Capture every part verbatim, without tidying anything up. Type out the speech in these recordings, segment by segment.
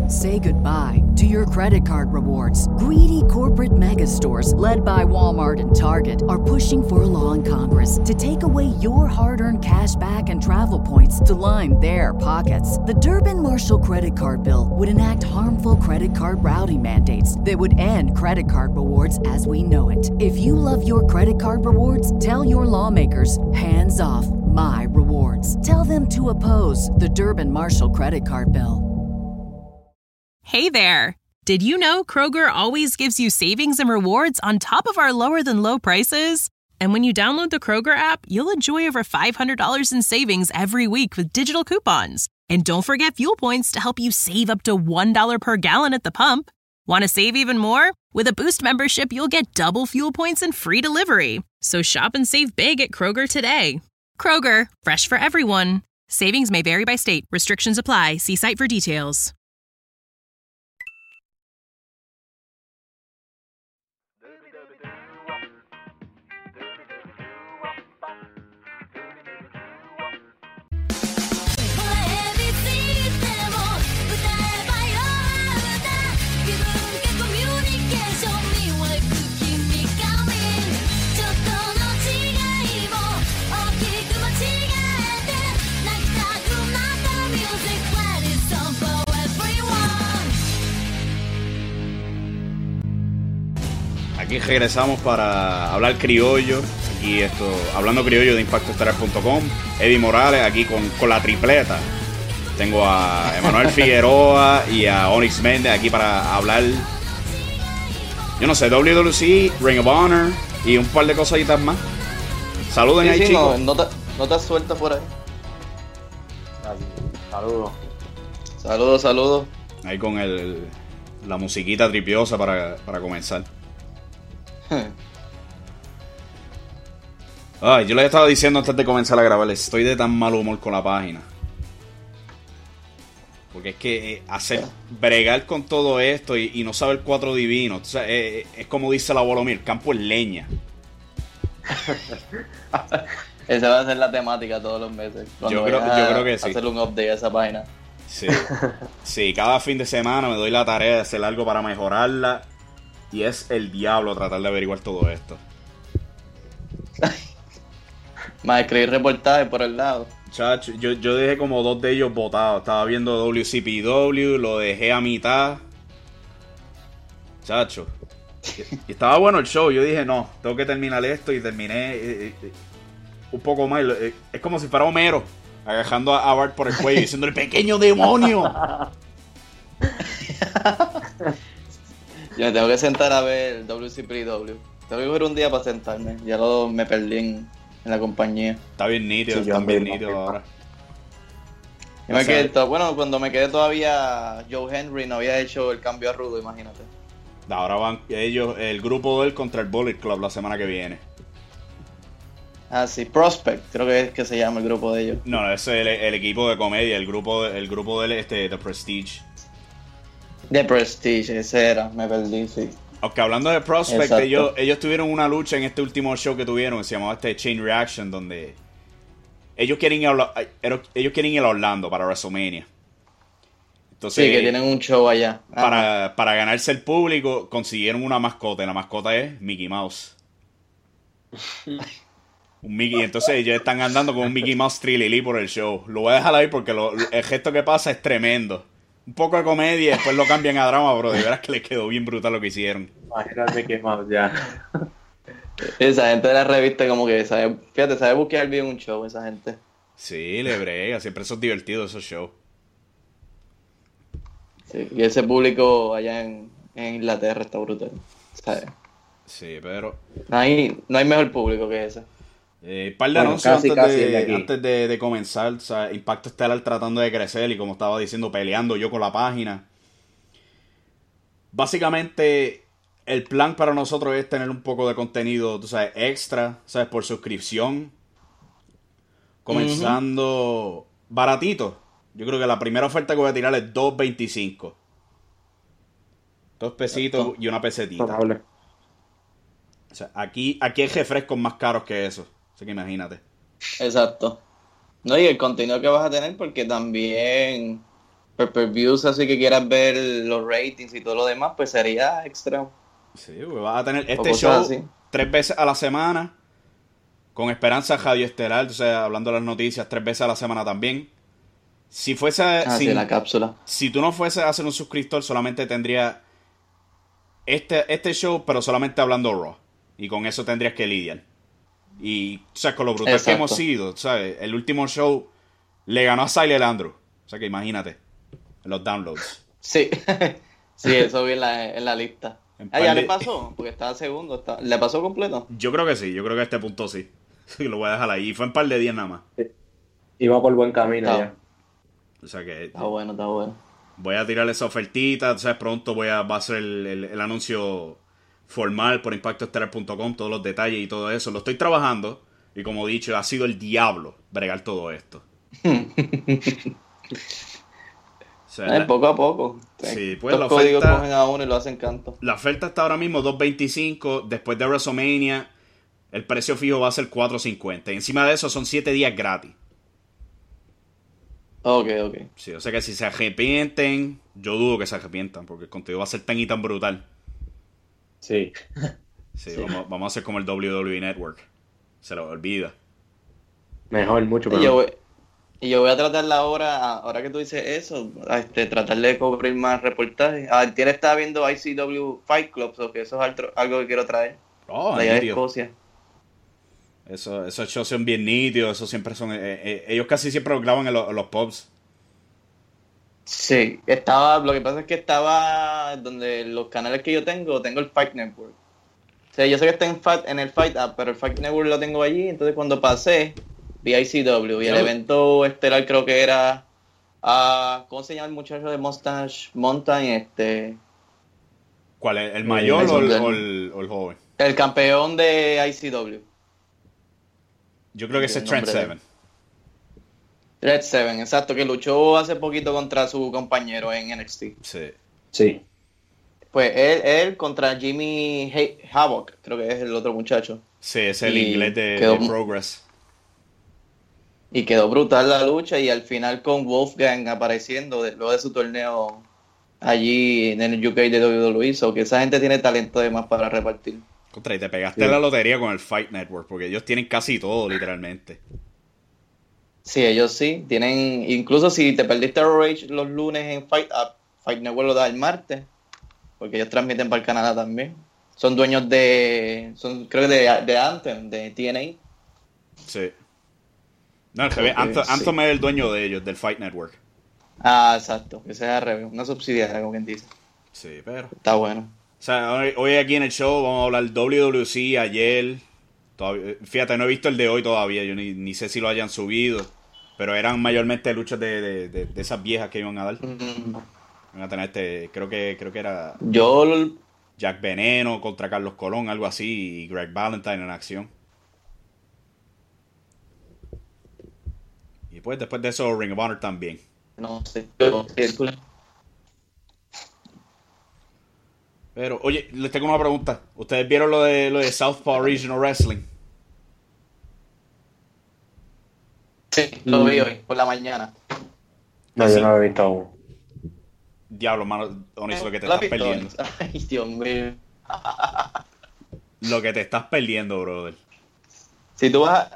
Say goodbye to your credit card rewards. Greedy corporate mega stores, led by Walmart and Target, are pushing for a law in Congress to take away your hard-earned cash back and travel points to line their pockets. The Durbin-Marshall credit card bill would enact harmful credit card routing mandates that would end credit card rewards as we know it. If you love your credit card rewards, tell your lawmakers, hands off my rewards. Tell them to oppose the Durbin-Marshall credit card bill. Hey there! Did you know Kroger always gives you savings and rewards on top of our lower-than-low prices? And when you download the Kroger app, you'll enjoy over five hundred dollars in savings every week with digital coupons. And don't forget fuel points to help you save up to one dollar per gallon at the pump. Want to save even more? With a Boost membership, you'll get double fuel points and free delivery. So shop and save big at Kroger today. Kroger, fresh for everyone. Savings may vary by state. Restrictions apply. See site for details. Aquí regresamos para hablar criollo. Aquí esto, hablando criollo de impacto estelar punto com. Eddie Morales aquí con, con la tripleta. Tengo a Emanuel Figueroa y a Onyx Méndez aquí para hablar, yo no sé, W W C, Ring of Honor y un par de cositas más. Saluden sí, ahí, sí, chicos. No, no, te, no te sueltas por ahí. Saludos. Saludos, saludos. Ahí con el, la musiquita tripiosa para, para comenzar. Ay, yo les estaba diciendo antes de comenzar a grabar, estoy de tan mal humor con la página. Porque es que eh, hacer, bregar con todo esto y, y no saber cuatro divinos, o sea, eh, es como dice el abuelo mío, el campo es leña. Esa va a ser la temática todos los meses. Yo creo, yo creo que sí. Hacer un update a esa página. Sí. Sí, cada fin de semana me doy la tarea de hacer algo para mejorarla. Y es el diablo tratar de averiguar todo esto. Más escribir reportajes por el lado. Chacho, yo, yo dejé como dos de ellos botados. Estaba viendo W C P W, lo dejé a mitad. Chacho. Y estaba bueno el show. Yo dije, no, tengo que terminar esto. Y terminé eh, eh, un poco más. Eh, es como si fuera Homero, agajando a, a Bart por el cuello y diciendo, ¡el pequeño demonio! Yo me tengo que sentar a ver W C P W. Tengo que coger un día para sentarme. Ya lo me perdí en, en la compañía. Está bien nítido, Sí, está bien también, nítido ahora. Yo me O sea, quedé to- bueno, cuando me quedé todavía, Joe Henry no había hecho el cambio a rudo, imagínate. Ahora van ellos, el grupo de él contra el Bullet Club la semana que viene. Ah, sí, Prospect, creo que es que se llama el grupo de ellos. No, no, ese es el, el equipo de comedia, el grupo de, el grupo de él, este, The Prestige. The Prestige, ese era, me perdí, sí. Aunque hablando de Prospect, Exacto. ellos, ellos tuvieron una lucha en este último show que tuvieron, se llamaba este Chain Reaction, donde ellos quieren ir a, Orla- ellos quieren ir a Orlando para WrestleMania. Entonces, Sí, que tienen un show allá. Ah, para, para ganarse el público, consiguieron una mascota, y la mascota es Mickey Mouse. Un Mickey, entonces ellos están andando con un Mickey Mouse Trilili por el show. Lo voy a dejar ahí porque lo, el gesto que pasa es tremendo. Un poco de comedia y después lo cambian a drama, bro. De veras que les quedó bien brutal lo que hicieron. Imagínate que más ya. Esa gente de la revista como que sabe, fíjate, sabe buscar bien un show, esa gente. Sí, le brega. Siempre son divertidos esos shows. Sí, y ese público allá en, en Inglaterra está brutal. ¿Sabes? Sí, pero... No hay, no hay mejor público que ese. Eh, par de Bueno, anuncios casi, antes, casi de, el de aquí. antes de, de comenzar. O sea, Impacto Estelar tratando de crecer y como estaba diciendo, peleando yo con la página. Básicamente, el plan para nosotros es tener un poco de contenido, tú sabes, extra, ¿sabes? Por suscripción. Comenzando baratito. Yo creo que la primera oferta que voy a tirar es dos veinticinco. Dos pesitos Exacto. y una pesetita. Probable. O sea, aquí, aquí hay refrescos más caros que eso. Así que imagínate. Exacto. No, y el contenido que vas a tener porque también pay-per-views así que quieras ver los ratings y todo lo demás, pues sería extra. Sí, pues vas a tener O este cosas show así. tres veces a la semana, con Esperanza Radio Estelar, o sea, hablando de las noticias tres veces a la semana también. Si fuese, Ah, si, sí, la cápsula. si tú no fueses a ser un suscriptor, solamente tendría este, este show, pero solamente hablando Raw. Y con eso tendrías que lidiar. Y, o sea, con lo brutal Exacto. que hemos sido, ¿sabes? El último show le ganó a Silent Andrew. O sea, que imagínate, en los downloads. Sí, sí, eso vi en la, en la lista. En Ah, ya par le de- pasó, porque estaba segundo. Está... ¿Le pasó completo? Yo creo que sí, yo creo que a este punto sí. Lo voy a dejar ahí. Y fue en par de días nada más. Iba por buen camino Está, ya. O sea que está bueno, está bueno. voy a tirarle esa ofertita. ¿Sabes? Pronto voy a, va a ser el, el- el anuncio formal por impacto estelar punto com, todos los detalles y todo eso. Lo estoy trabajando. Y como he dicho, ha sido el diablo bregar todo esto. O sea, Eh, la, poco a poco. Sí, pues, Los la códigos oferta- cogen a uno y lo hacen canto. la oferta está ahora mismo dos veinticinco. Después de WrestleMania, el precio fijo va a ser cuatro cincuenta. Y encima de eso son siete días gratis. Ok, ok. Sí, o sea que si se arrepienten, yo dudo que se arrepientan, porque el contenido va a ser tan y tan brutal. Sí. Sí, Sí. Vamos, vamos a hacer como el W W E Network. Se lo olvida. Mejor, mucho Y yo, mejor. voy, y yo voy a tratar la hora, ahora que tú dices eso, a este, tratar de cubrir más reportajes. Ah, tiene estaba viendo I C W Fight Club, o que eso es altro- algo que quiero traer. Oh, de allá de nítido. Escocia. Eso, esos shows son bien nítidos, esos siempre son... eh, eh, ellos casi siempre lo graban en, lo- en los pubs. Sí, estaba, lo que pasa es que estaba donde los canales que yo tengo, tengo el Fight Network. O sea, yo sé que está en, Fight- en el Fight App, pero el Fight Network lo tengo allí, entonces cuando pasé, vi I C W y el Yo- evento estelar creo que era, ah, ¿cómo se llama el muchacho de Mustache Mountain? Este, ¿Cuál es? ¿El mayor eso o, el, del- o el- o el joven? el campeón de I C W. Yo creo que ese es El Trent nombre de- Seven. Red Seven, exacto, que luchó hace poquito contra su compañero en N X T. Sí. Sí. Pues él, él contra Jimmy Ha- Havoc, creo que es el otro muchacho. Sí, ese es el Y inglés de, quedó- de Progress. Y quedó brutal la lucha y al final con Wolfgang apareciendo de- luego de su torneo allí en el U K de W W E, so que esa gente tiene talento además para repartir. Contra, y te pegaste Sí. la lotería con el Fight Network, porque ellos tienen casi todo, literalmente. Sí, ellos sí, tienen, incluso si te perdiste Raw Rage los lunes en Fight Up, Fight Network lo da el martes, porque ellos transmiten para el Canadá también. Son dueños de, son creo que de, de Anthem, de T N A. Sí. No, el revés, Ok, Anthem, sí. Anthem es el dueño de ellos, del Fight Network. Ah, exacto, que sea al revés, una subsidiaria, como quien dice. Sí, pero... Está bueno. O sea, hoy, hoy aquí en el show vamos a hablar W W C ayer. Todavía, fíjate, no he visto el de hoy todavía. Yo ni, ni sé si lo hayan subido. Pero eran mayormente luchas de, de, de, de esas viejas que iban a dar. Mm, Van a tener este, creo que, creo que era Yo, l- Jack Veneno contra Carlos Colón, algo así, y Greg Valentine en acción. Y pues después de eso Ring of Honor también. no sé, yo- Pero, oye, les tengo una pregunta. ¿Ustedes vieron lo de lo de Southpaw Regional Wrestling? sí, lo vi hoy, por la mañana. No, Sí. yo no lo he visto aún. Diablo, mano, Onis, lo que te ¿Lo has estás visto? perdiendo. Ay, Dios mío. Lo que te estás perdiendo, brother. Si tú vas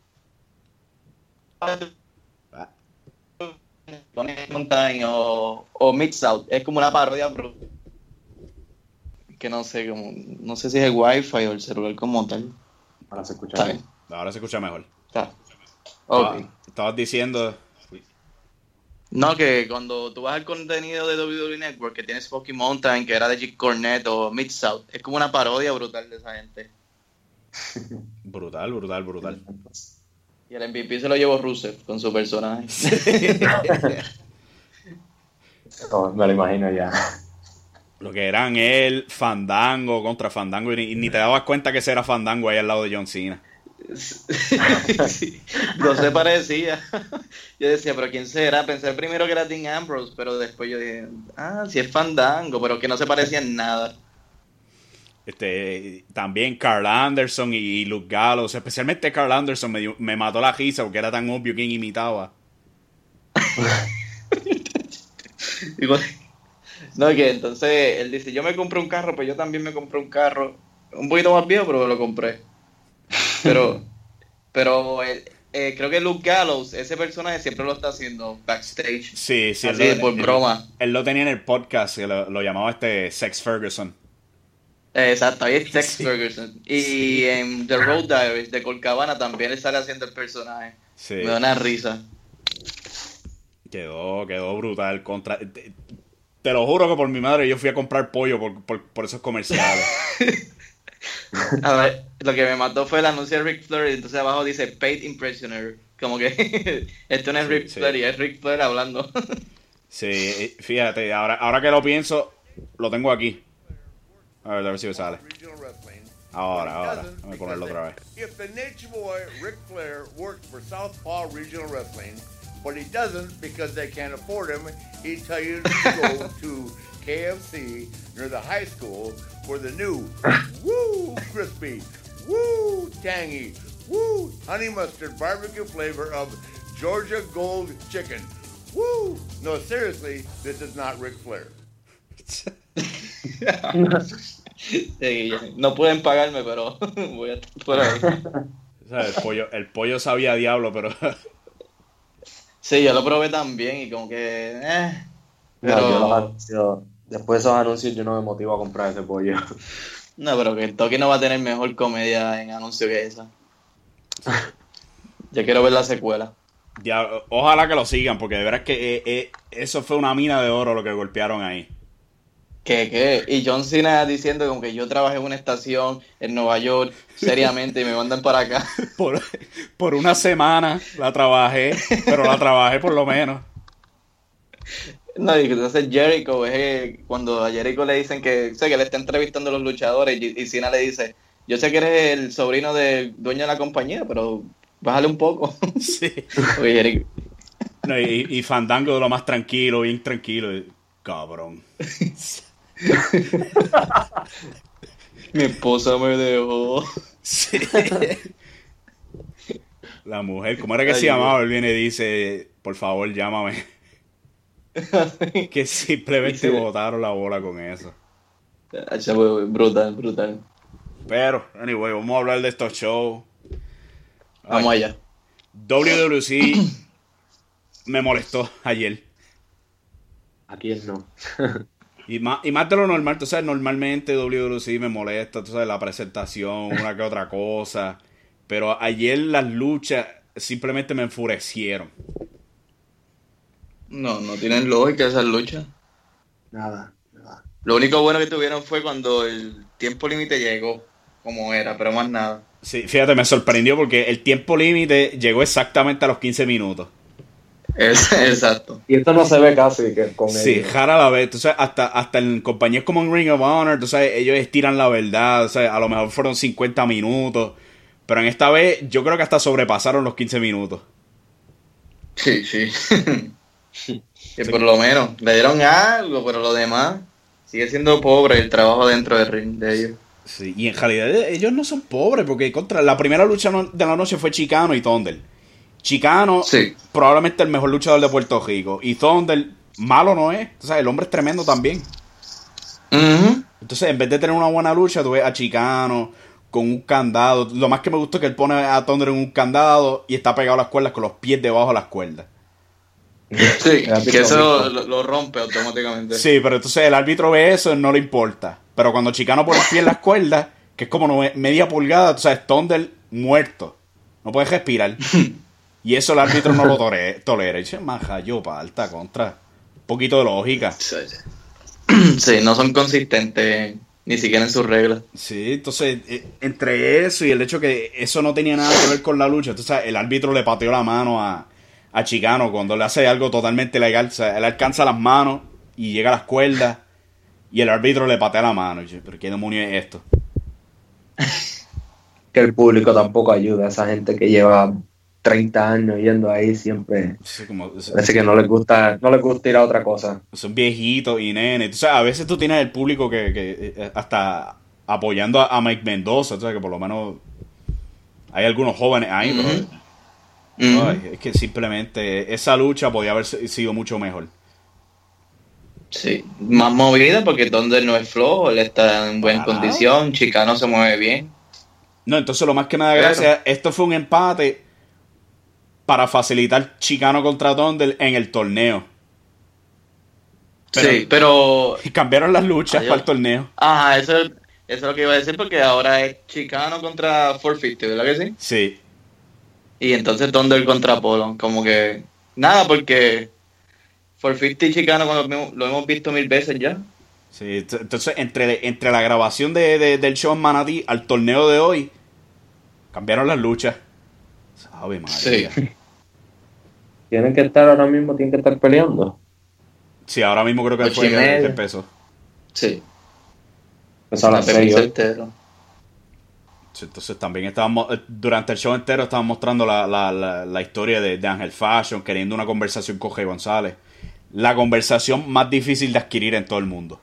a... Ah, Mountain o, o Mid-South, es como una parodia, pero que no sé, como, no sé si es el Wi-Fi o el celular como tal. Ahora se escucha Está bien. bien. ahora se escucha mejor. Está. Ok. Ah, estabas diciendo... No, que cuando tú vas al contenido de W W E Network, que tiene Smoky Mountain, que era de Jim Cornette o Mid-South, es como una parodia brutal de esa gente. Brutal, brutal, brutal. Y el M V P se lo llevó Rusev con su personaje. No, me lo imagino ya. Lo que eran él, Fandango contra Fandango, y ni, y ni te dabas cuenta que ese era Fandango ahí al lado de John Cena. Sí, no se parecía. Yo decía, pero ¿quién será? Pensé primero que era Dean Ambrose, pero después yo dije, ah, sí es Fandango, pero que no se parecía en nada. Este, también Carl Anderson y Luke Gallows, especialmente Carl Anderson me, dio- me mató la risa porque era tan obvio quién imitaba. Digo, no, que entonces él dice, yo me compré un carro, pues yo también me compré un carro, un poquito más viejo, pero lo compré. Pero, pero eh, eh, creo que Luke Gallows, ese personaje siempre lo está haciendo backstage. Sí, sí. Así, él lo- por él- broma. Él lo tenía en el podcast, que lo, lo llamaba este Sex Ferguson. Eh, exacto, ahí es Tex Sí. Ferguson. Y Sí. en The Road Diaries de Colt Cabana también él sale haciendo el personaje. Sí. Me da una risa. Quedó, quedó brutal. Contra... Te, te lo juro que por mi madre yo fui a comprar pollo por, por, por esos comerciales. A ver, lo que me mató fue el anuncio de Ric Flair y entonces abajo dice Paid Impressioner. Como que esto no es Sí, Ric sí. Flair y es Ric Flair hablando. Sí, fíjate, ahora, ahora que lo pienso, lo tengo aquí. A ver, a ver si me sale. Regional Wrestling. Ahora, But he ahora. doesn't Déjame ponerlo otra vez. because If the Nature Boy Ric Flair worked for Southpaw Regional Wrestling, but he doesn't because they can't afford him, he'd tell you to go to K F C near the high school for the new woo crispy, woo tangy, woo honey mustard barbecue flavor of Georgia Gold chicken. Woo! No, seriously, this is not Ric Flair. Sí, no pueden pagarme, pero voy a estar por ahí. O sea, el pollo, el pollo sabía a diablo, pero Sí, yo lo probé también y como que... Eh, No, yo los pero... anuncios, después de esos anuncios yo no me motivo a comprar ese pollo. No, pero que el Toki no va a tener mejor comedia en anuncio que esa. Yo quiero ver la secuela. ya, ojalá que lo sigan, porque de veras que eh, eh, eso fue una mina de oro lo que golpearon ahí. ¿Qué, qué? Y John Cena diciendo como que yo trabajé en una estación en Nueva York seriamente y me mandan para acá. Por, por una semana la trabajé, pero la trabajé por lo menos. No, y entonces Jericho, es eh, cuando a Jericho le dicen que, sé que le está entrevistando a los luchadores y, y Cena le dice, yo sé que eres el sobrino del dueño de la compañía, pero bájale un poco. Sí. Oye, Jericho, No, y, y Fandango de lo más tranquilo, bien tranquilo. y, Cabrón. mi esposa me dejó. Sí. La mujer, ¿cómo era que Ay, se llamaba? Dios. Él viene y dice, por favor, llámame. Que simplemente Sí. botaron la bola con eso. Hacha, fue brutal, brutal. Pero, anyway, vamos a hablar de estos shows. Vamos Ay, allá. W W C me molestó ayer. Aquí no. Y más, y más de lo normal, tú sabes, normalmente W W C me molesta, tú sabes, la presentación, una que otra cosa. Pero ayer las luchas simplemente me enfurecieron. No, no tienen lógica esas luchas. Nada, nada. Lo único bueno que tuvieron fue cuando el tiempo límite llegó, como era, pero más nada. Sí, fíjate, me sorprendió porque el tiempo límite llegó exactamente a los quince minutos. Es, exacto. Y esto no se ve casi que con Sí, ellos. jara la vez. Tú sabes, hasta, hasta en compañías como en Ring of Honor, tú sabes, ellos estiran la verdad. O sea, a lo mejor fueron cincuenta minutos. Pero en esta vez, yo creo que hasta sobrepasaron los quince minutos. Sí, sí. Que por lo menos le dieron algo, pero lo demás sigue siendo pobre el trabajo dentro del ring de ellos. Sí, y en realidad ellos no son pobres, porque contra la primera lucha no- de la noche fue Chicano y Thunder. Chicano, Sí. probablemente el mejor luchador de Puerto Rico. Y Thunder, malo no es. O sea, el hombre es tremendo también. Ujú. Entonces, en vez de tener una buena lucha, tú ves a Chicano con un candado. Lo más que me gustó es que él pone a Thunder en un candado y está pegado a las cuerdas con los pies debajo de las cuerdas. Sí, El árbitro que eso mismo. lo, lo rompe automáticamente. Sí, pero entonces el árbitro ve eso y no le importa. Pero cuando Chicano pone el pie en las cuerdas, que es como no- media pulgada, tú sabes, Thunder muerto. No puede respirar. Y eso el árbitro no lo tore- tolera. Y dice, maja, yo palta contra. Un poquito de lógica. Sí, sí, no son consistentes ni siquiera en sus reglas. Sí, entonces, eh, entre eso y el hecho que eso no tenía nada que ver con la lucha, entonces el árbitro le pateó la mano a, a Chicano cuando le hace algo totalmente legal. O sea, él alcanza las manos y llega a las cuerdas y el árbitro le patea la mano. Y yo, ¿pero qué demonio es esto? Que el público tampoco ayuda a esa gente que lleva treinta años yendo ahí siempre. Sí, como, Parece que no les gusta, no les gusta ir a otra cosa. son viejitos y nenes. Entonces, a veces tú tienes el público que, que eh, hasta apoyando a, a Mike Mendoza, o sea, que por lo menos hay algunos jóvenes ahí, Ujú. pero Ujú. ay, es que simplemente esa lucha podía haber sido mucho mejor. Sí, más movida porque Thunder no es flojo, él está en buena Claro. condición, Chicano se mueve bien. No, entonces lo más que me da Claro. gracia, esto fue un empate para facilitar Chicano contra Thunder en el torneo. Pero- sí, pero... Y cambiaron las luchas Adiós. para el torneo. Ajá, eso, eso es lo que iba a decir porque ahora es Chicano contra cuatrocientos cincuenta, ¿verdad que sí? Sí. Y entonces Thunder contra Polo, como que... Nada, porque cuatrocientos cincuenta y Chicano cuando lo, hemos- lo hemos visto mil veces ya. Sí, t- entonces entre, entre la grabación de, de- del show en Manatí al torneo de hoy, cambiaron las luchas. Sabe, María. Sí. Tienen que estar ahora mismo, tienen que estar peleando. Sí, ahora mismo creo que Ocho fue y que, media. que empezó. Sí. Empezó a las Una seis premisa hoy. entera. Sí, entonces también estábamos, eh, durante el show entero estaban mostrando la, la, la, la historia de, de Ángel Fashion, queriendo una conversación con Jay González. La conversación más difícil de adquirir en todo el mundo.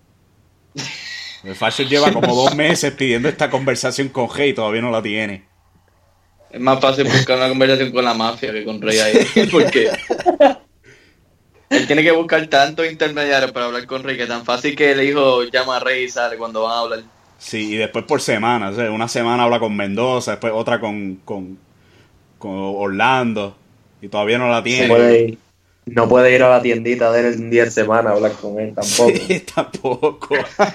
El Fashion lleva como dos meses pidiendo esta conversación con Jay y todavía no la tiene. Es más fácil buscar una conversación con la mafia que con Rey ahí. Porque él tiene que buscar tantos intermediarios para hablar con Rey, que tan fácil que el hijo llama a Rey y sale cuando van a hablar. Sí, y después por semana. O sea, una semana habla con Mendoza, después otra con, con, con Orlando. Y todavía no la No tiene. puede ir, no puede ir a la tiendita de él un día de semana a hablar con él tampoco. Sí, tampoco.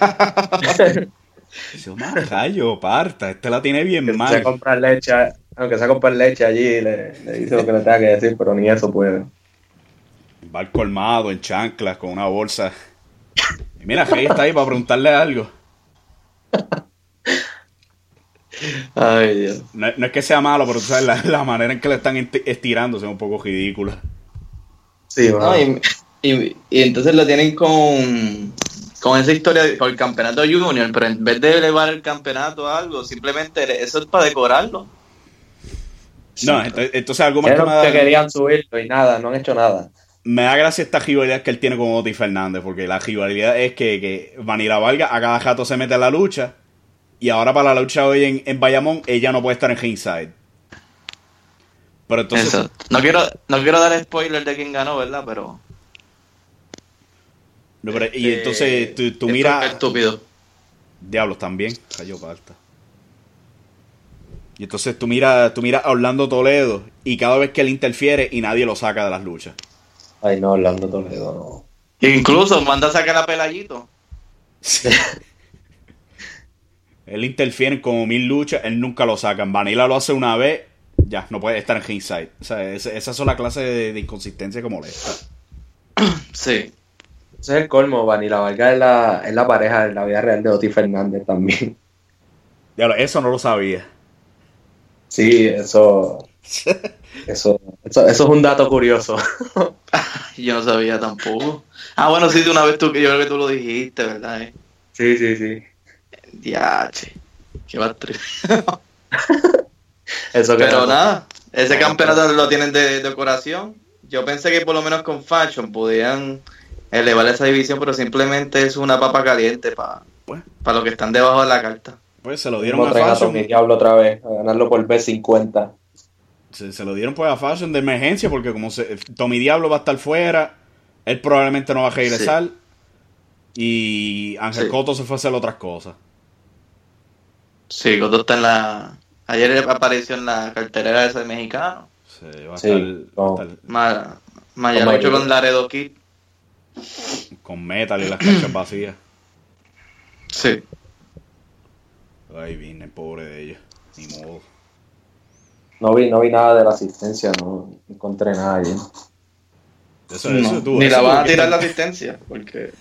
Yo más rayo, parta. Este la tiene bien Aunque mal. sea comprar leche, aunque sea comprar leche allí, le, le dice lo que le tenga que decir, pero ni eso puede. Va al colmado en chanclas con una bolsa. Y mira, Jay está ahí para preguntarle algo. Ay, Dios. No, no es que sea malo, pero tú sabes, la, la manera en que le están esti- estirando es un poco ridícula. Sí, No, bueno. y, y, y entonces lo tienen con, con esa historia de- por el campeonato junior, pero en vez de elevar el campeonato a algo, simplemente eso es para decorarlo. No, entonces, entonces algo más que Dijeron me que da, querían subirlo y nada, no han hecho nada. me da gracia esta rivalidad que él tiene con Oti Fernández, porque la rivalidad es que, que Vanilla Vargas a cada jato se mete a la lucha, y ahora para la lucha hoy en, en Bayamón, ella no puede estar en ringside. Pero entonces, Eso. No quiero, no quiero dar spoiler de quién ganó, ¿verdad? Pero... no, pero- y eh, entonces tú, tú esto miras... es estúpido. Diablos también, cayó parta. Y entonces tú miras tú miras a Orlando Toledo y cada vez que él interfiere y nadie lo saca de las luchas. Ay, no, Orlando Toledo, no. Incluso manda a sacar a Pelayito. Él interfiere en como mil luchas, él nunca lo saca. En Vanilla lo hace una vez, ya, no puede estar en ringside. O sea, esa, esas son las clases de, de inconsistencia que molesta. Sí. Ese es el colmo, Vanilla Vargas es la, es la pareja en la vida real de Oti Fernández también. Diablo, eso no lo sabía. Sí, eso, eso, eso, eso es un dato curioso. Yo no sabía tampoco. Ah, bueno, sí, de una vez tú, yo creo que tú lo dijiste, ¿verdad? Eh? Sí, sí, sí. Diache. Qué va Eso que Pero no- nada, ese campeonato lo tienen de decoración. Yo pensé que por lo menos con Fashion podían elevar esa división, pero simplemente es una papa caliente para Pues, para los que están debajo de la carta. pues se lo dieron Mismo a traen a Fashion. Tommy Diablo otra vez, a ganarlo por B cincuenta. Se, se lo dieron pues a Fashion de emergencia porque como se, Tommy Diablo va a estar fuera, él probablemente no va a regresar y Ángel Sí. Cotto se fue a hacer otras cosas. Sí, Coto está en la... Ayer apareció en la cartelera ese mexicano. Se va a Sí, estar, no. va a estar Ma- Mañana Con mucho Mario. con Laredo Kid. con metal y las canchas vacías. Sí. Ay, vine, pobre de ellos. Ni modo. No vi, no vi nada de la asistencia, no encontré nada allí. Eso, No, eso tú, ni eso la tú van a que tirar la estás- asistencia, porque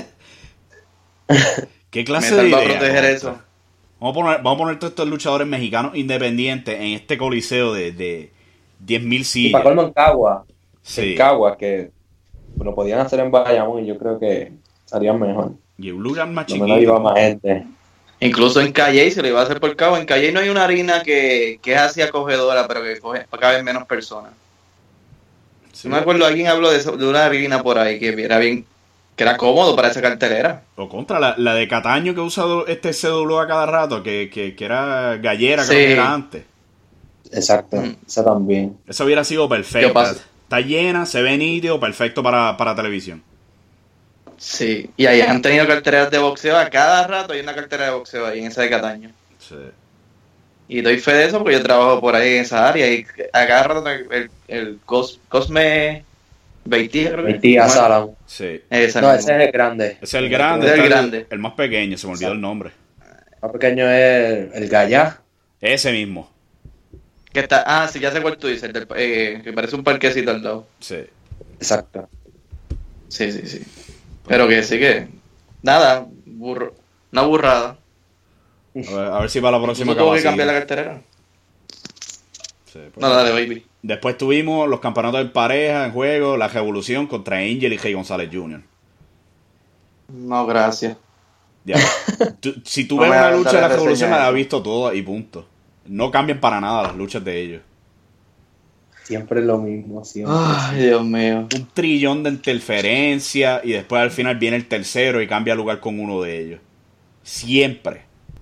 ¿Qué clase Metal de va a idea, proteger Costa? eso. Vamos a poner, vamos a poner todos estos luchadores mexicanos independientes en este coliseo de, de diez mil Y sillas. para colmo en Cagua, Sí. en Cagua, que lo podían hacer en Bayamón y yo creo que estarían mejor. Y un lugar más Por lo menos iba chiquito. más gente. incluso en Calle se lo iba a hacer por cabo. En Calle no hay una harina que, que es así acogedora, pero que coge, caben menos personas. Sí. No me acuerdo, alguien habló de, eso- de una harina por ahí que era bien, que era cómodo para esa cartelera. O contra la, la de Cataño que ha usado este C W a cada rato, que, que, que era gallera, Sí. creo que era antes. Exacto, Mm. esa también. Eso hubiera sido Yo perfecto. paso. Está llena, se ve nítido, perfecto para, para televisión. Sí, y ahí han tenido carteras de boxeo a cada rato, hay una cartera de boxeo ahí en esa de Cataño. Sí. Y doy fe de eso porque yo trabajo por ahí en esa área y a cada rato el, el Cos, Cosme Beitía, creo que Beitía es. Salam. Sí. Ese No, mismo. ese es el grande. Ese es el grande, Ese es el está grande. El más pequeño, se me olvidó el nombre. El más pequeño es el Gallá. Ese mismo. Que está, ah, sí, ya sé cuál tú dices, el del, eh, que parece un parquecito al lado. Sí. Exacto. Sí, sí, sí. Pero que sí que, nada, burro, una burrada. A ver, a ver si para la próxima ¿Tú tuvo que acaba cambiar la así. carterera? Sí, pues. No, dale, baby. Después tuvimos los campeonatos de pareja en juego, la Revolución contra Angel y Rey González junior No, gracias. Ya. Tú- si tú No ves me una hagas lucha de la darle Revolución, reseña la has eso. visto toda y punto. No cambian para nada las luchas de ellos. Siempre lo mismo, siempre. Ay, Dios mío. Un trillón de interferencia y después al final viene el tercero y cambia lugar con uno de ellos. Siempre.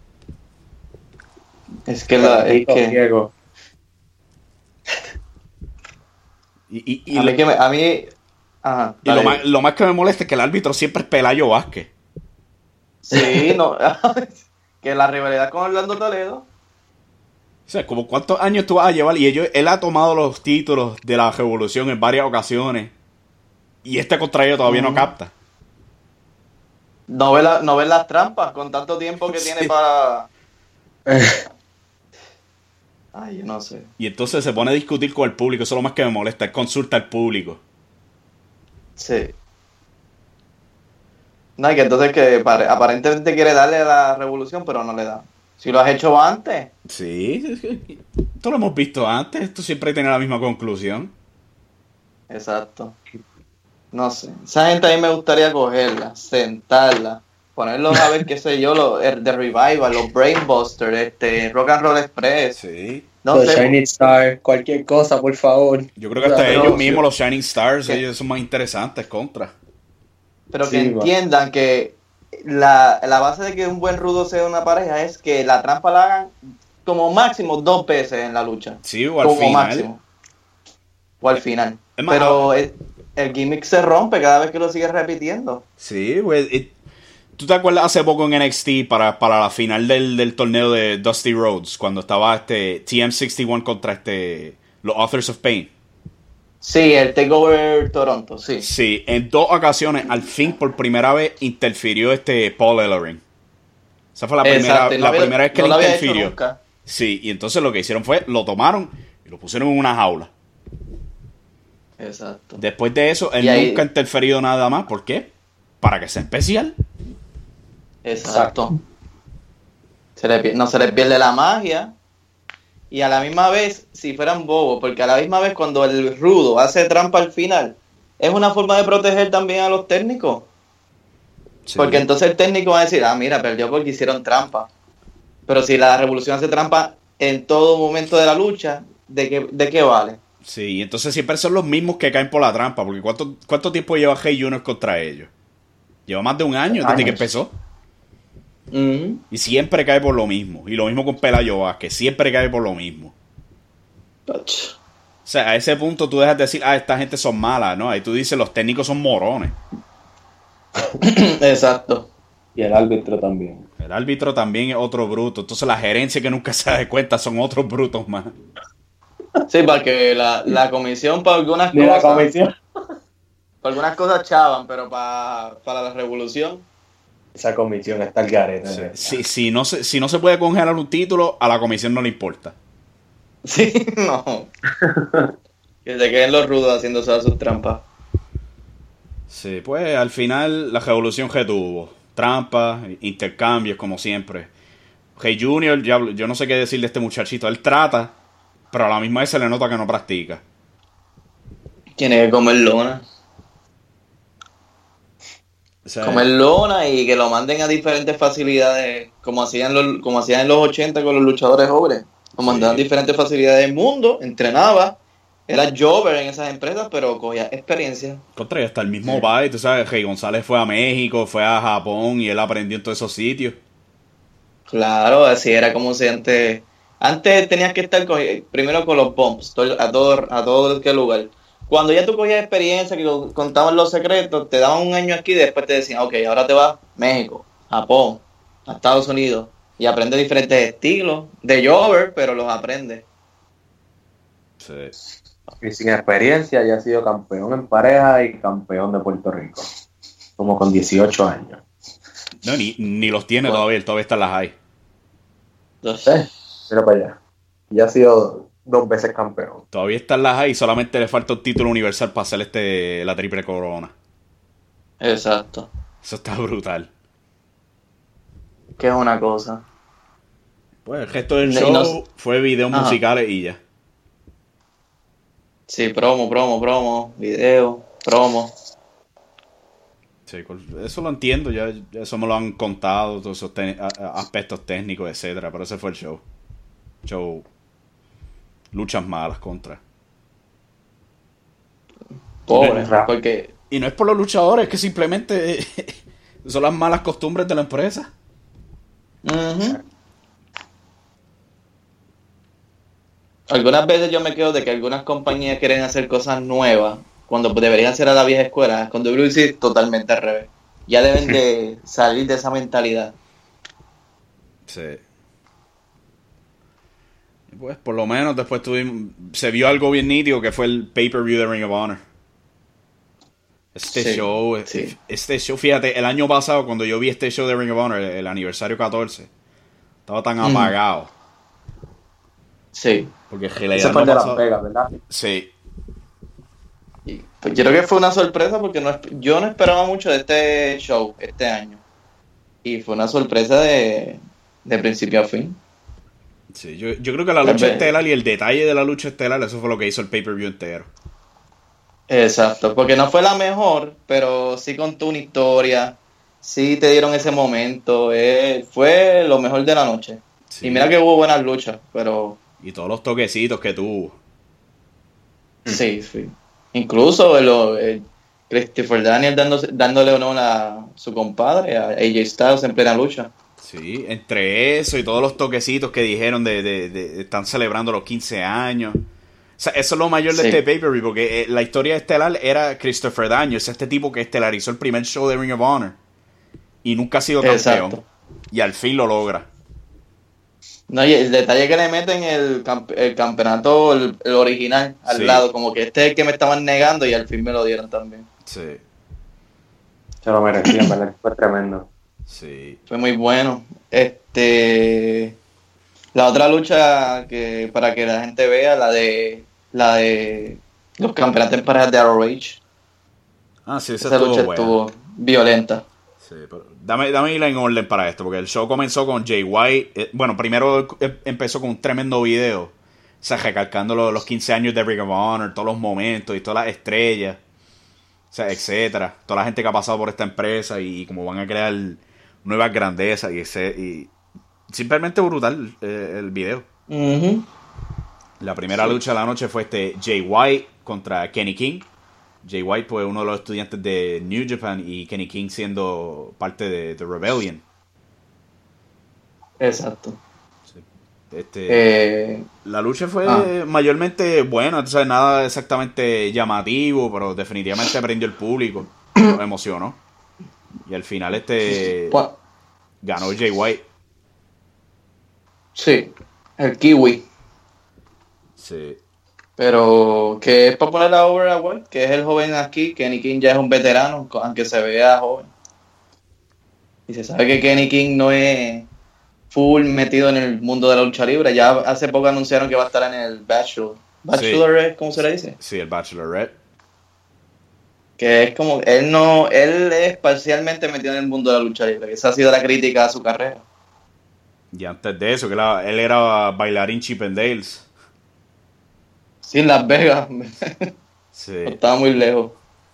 Es que la, es Maldito que Diego. Y, y- y a lo, mí que me, a mí, ajá. y lo dale. más, lo más que me molesta es que el árbitro siempre es Pelayo Vázquez. Sí, no, que la rivalidad con Orlando Toledo. O sea, como cuántos años tú vas a llevar y ellos, él ha tomado los títulos de la Revolución en varias ocasiones y este contra ellos todavía no Ujú. capta. No ve, la, no ve las trampas con tanto tiempo que tiene Sí. para. Ay, yo no sé. Y entonces se pone a discutir con el público, eso es lo más que me molesta, él consulta al público. Sí. No, y que entonces que pare- aparentemente quiere darle a la revolución, pero no le da. Si lo has hecho antes. Sí, esto lo hemos visto antes, esto siempre tiene la misma conclusión. Exacto. No sé. Esa gente a mí me gustaría cogerla, sentarla, ponerlos a ver, qué sé yo, los el de Revival, los Brainbusters, este, Rock and Roll Express. Sí. No Los sé. Shining Star, cualquier cosa, por favor. Yo creo que hasta Pero- ellos mismos, los Shining Stars, ¿Qué? ellos son más interesantes contra. Pero que Sí, va. entiendan que la, la base de que un buen rudo sea una pareja es que la trampa la hagan como máximo dos veces en la lucha. Sí, o al como final. máximo. O al final. Es más, Pero el, el gimmick se rompe cada vez que lo sigues repitiendo. Sí, güey. y- ¿Tú te acuerdas hace poco en N X T para, para la final del, del torneo de Dusty Rhodes? Cuando estaba este T M sesenta y uno contra este los Authors of Pain. Sí, el Takeover Toronto, sí. Sí, en dos ocasiones, al fin, por primera vez, interfirió este Paul Ellering. Esa fue la primera, Exacto, y no la había- primera vez que no le lo había hecho interfirió. nunca. Sí, y entonces lo que hicieron fue, lo tomaron y lo pusieron en una jaula. Exacto. Después de eso, él Y ahí- nunca ha interferido nada más. ¿Por qué? Para que sea especial. Exacto. Se le, pi- no se les pierde la magia. Y a la misma vez, si fueran bobos, porque a la misma vez cuando el rudo hace trampa al final, es una forma de proteger también a los técnicos. Sí. Porque entonces el técnico va a decir, ah, mira, perdió porque hicieron trampa. Pero si la revolución hace trampa en todo momento de la lucha, ¿de qué, de qué vale? Sí, y entonces siempre son los mismos que caen por la trampa. Porque ¿cuánto, cuánto tiempo lleva Rey Junior contra ellos? Lleva más de un año desde Años. que empezó. Ujú. Y siempre cae por lo mismo. Y lo mismo con Pelayo Vázquez. Siempre cae por lo mismo. O sea, a ese punto tú dejas de decir, ah, esta gente son malas, ¿no? Ahí tú dices, los técnicos son morones. Exacto. Y el árbitro también. El árbitro también es otro bruto. Entonces la gerencia que nunca se da cuenta son otros brutos más. Sí, porque la, la comisión para algunas Ni la cosas, comisión. para algunas cosas chavan, pero para, para la revolución, Esa comisión está al garete. Sí, de verdad. si, si, no se, si no se puede congelar un título, a la comisión no le importa. sí, no. Que se queden los rudos haciendo todas sus trampas. Sí, pues al final la revolución que tuvo. Trampas, intercambios, como siempre. Rey Junior, ya, yo no sé qué decir de este muchachito. Él trata, pero a la misma vez se le nota que no practica. Tiene que comer lona. O sea, Comer lona y que lo manden a diferentes facilidades, como hacían los, como hacían en los ochenta con los luchadores jóvenes. Lo mandaban a Sí. diferentes facilidades del mundo, entrenaba, era jobber en esas empresas, pero cogía experiencia. contra y hasta el mismo Pai, tú sabes, Rey González fue a México, fue a Japón y él aprendió en todos esos sitios. Claro, así era como si antes... Antes tenías que estar con- primero con los bumps, todo- a todo, a todo el lugar. cuando ya tú cogías experiencia, que lo- contaban los secretos, te daban un año aquí y después te decían, ok, ahora te vas a México, Japón, a Estados Unidos y aprendes diferentes estilos de Jover, pero los aprendes. Sí. Y sin experiencia ya ha sido campeón en pareja y campeón de Puerto Rico. Como con dieciocho años. No, ni, ni los tiene Bueno. todavía, él todavía está en las high. Entonces, Eh, mira para allá. Ya ha sido dos veces campeón. Todavía está en las high y solamente le falta un título universal para hacer este, la triple corona. exacto. Eso está brutal. Que es una cosa. Pues el resto del Y show no- fue videos Ajá. musicales y ya. Sí, promo, promo, promo, video, promo. Sí, eso lo entiendo, ya eso me lo han contado, todos esos te- a- a- aspectos técnicos, etcétera, pero ese fue el show. Show. Luchas malas contra. Pobre, Rap. porque Y no es por los luchadores, es que simplemente son las malas costumbres de la empresa. ujú. Algunas veces yo me quedo de que algunas compañías quieren hacer cosas nuevas cuando deberían ser a la vieja escuela. Con W W C totalmente al revés. Ya deben de salir de esa mentalidad. Sí. Y pues por lo menos después tuvimos, se vio algo bien nítido que fue el pay-per-view de Ring of Honor. Este Sí, show, sí. este show, fíjate, el año pasado cuando yo vi este show de Ring of Honor, el, el aniversario catorce, estaba tan Mm. apagado. Sí. Porque el Ese año fue el de Las pasado- Vegas, ¿verdad? Sí, Y, pues, yo creo que fue una sorpresa porque no, esp- yo no esperaba mucho de este show este año. Y fue una sorpresa de, de principio a fin. sí. Yo, yo creo que la Tal lucha vez. estelar y el detalle de la lucha estelar, eso fue lo que hizo el pay-per-view entero. Exacto, porque no fue la mejor, pero sí contó una historia, sí te dieron ese momento, eh, fue lo mejor de la noche. Sí. Y mira que hubo buenas luchas, pero Y todos los toquecitos que tuvo. sí, sí. Incluso el, el Christopher Daniel dándose- dándole honor a su compadre, a A J Styles en plena lucha. Sí, entre eso y todos los toquecitos que dijeron de, de, de- de- están celebrando los quince años. O sea, eso es lo mayor de Sí. este pay-per-view, porque eh, la historia estelar era Christopher Daniels, este tipo que estelarizó el primer show de Ring of Honor y nunca ha sido campeón. Exacto. Y al fin lo logra. No, y el detalle que le meten el, camp- el campeonato, el, el original, al Sí. lado, como que este es el que me estaban negando y al fin me lo dieron también. Sí, Se lo merecía, ¿verdad? Fue tremendo. sí. Fue muy bueno. Este, la otra lucha que para que la gente vea, la de la de los campeonatos en parejas de R O H. Ah, sí, esa Esa estuvo lucha buena. estuvo violenta. Sí, pero dame, dame ir en orden para esto, porque el show comenzó con Jay White. eh, bueno, primero eh, empezó con un tremendo video, o sea, recalcando lo- los quince años de Ring of Honor, todos los momentos y todas las estrellas, o sea, etcétera. Toda la gente que ha pasado por esta empresa y cómo van a crear nuevas grandezas y, ese, y simplemente brutal eh, el video. Ujú. La primera lucha de la noche fue este Jay White contra Kenny King. Jay White fue uno de los estudiantes de New Japan y Kenny King siendo parte de The Rebellion. Exacto. Este, Eh, la lucha fue ah. mayormente buena, o sea, nada exactamente llamativo, pero definitivamente prendió el público, lo emocionó. Y al final este cua- ganó Jay White. sí, el Kiwi. Sí. Pero que es para poner a over a White, que es el joven aquí. Kenny King ya es un veterano, aunque se vea joven. Y se sabe que Kenny King no es full metido en el mundo de la lucha libre. Ya hace poco anunciaron que va a estar en el Bachelor. Bachelor es, ¿cómo se le dice? Sí, el Bachelorette. Que es como, él no, él es parcialmente metido en el mundo de la lucha libre. Que esa ha sido la crítica a su carrera. Y antes de eso, que la- él era bailarín Chip and Dales. Sí, en Las Vegas. Sí. Estaba muy lejos.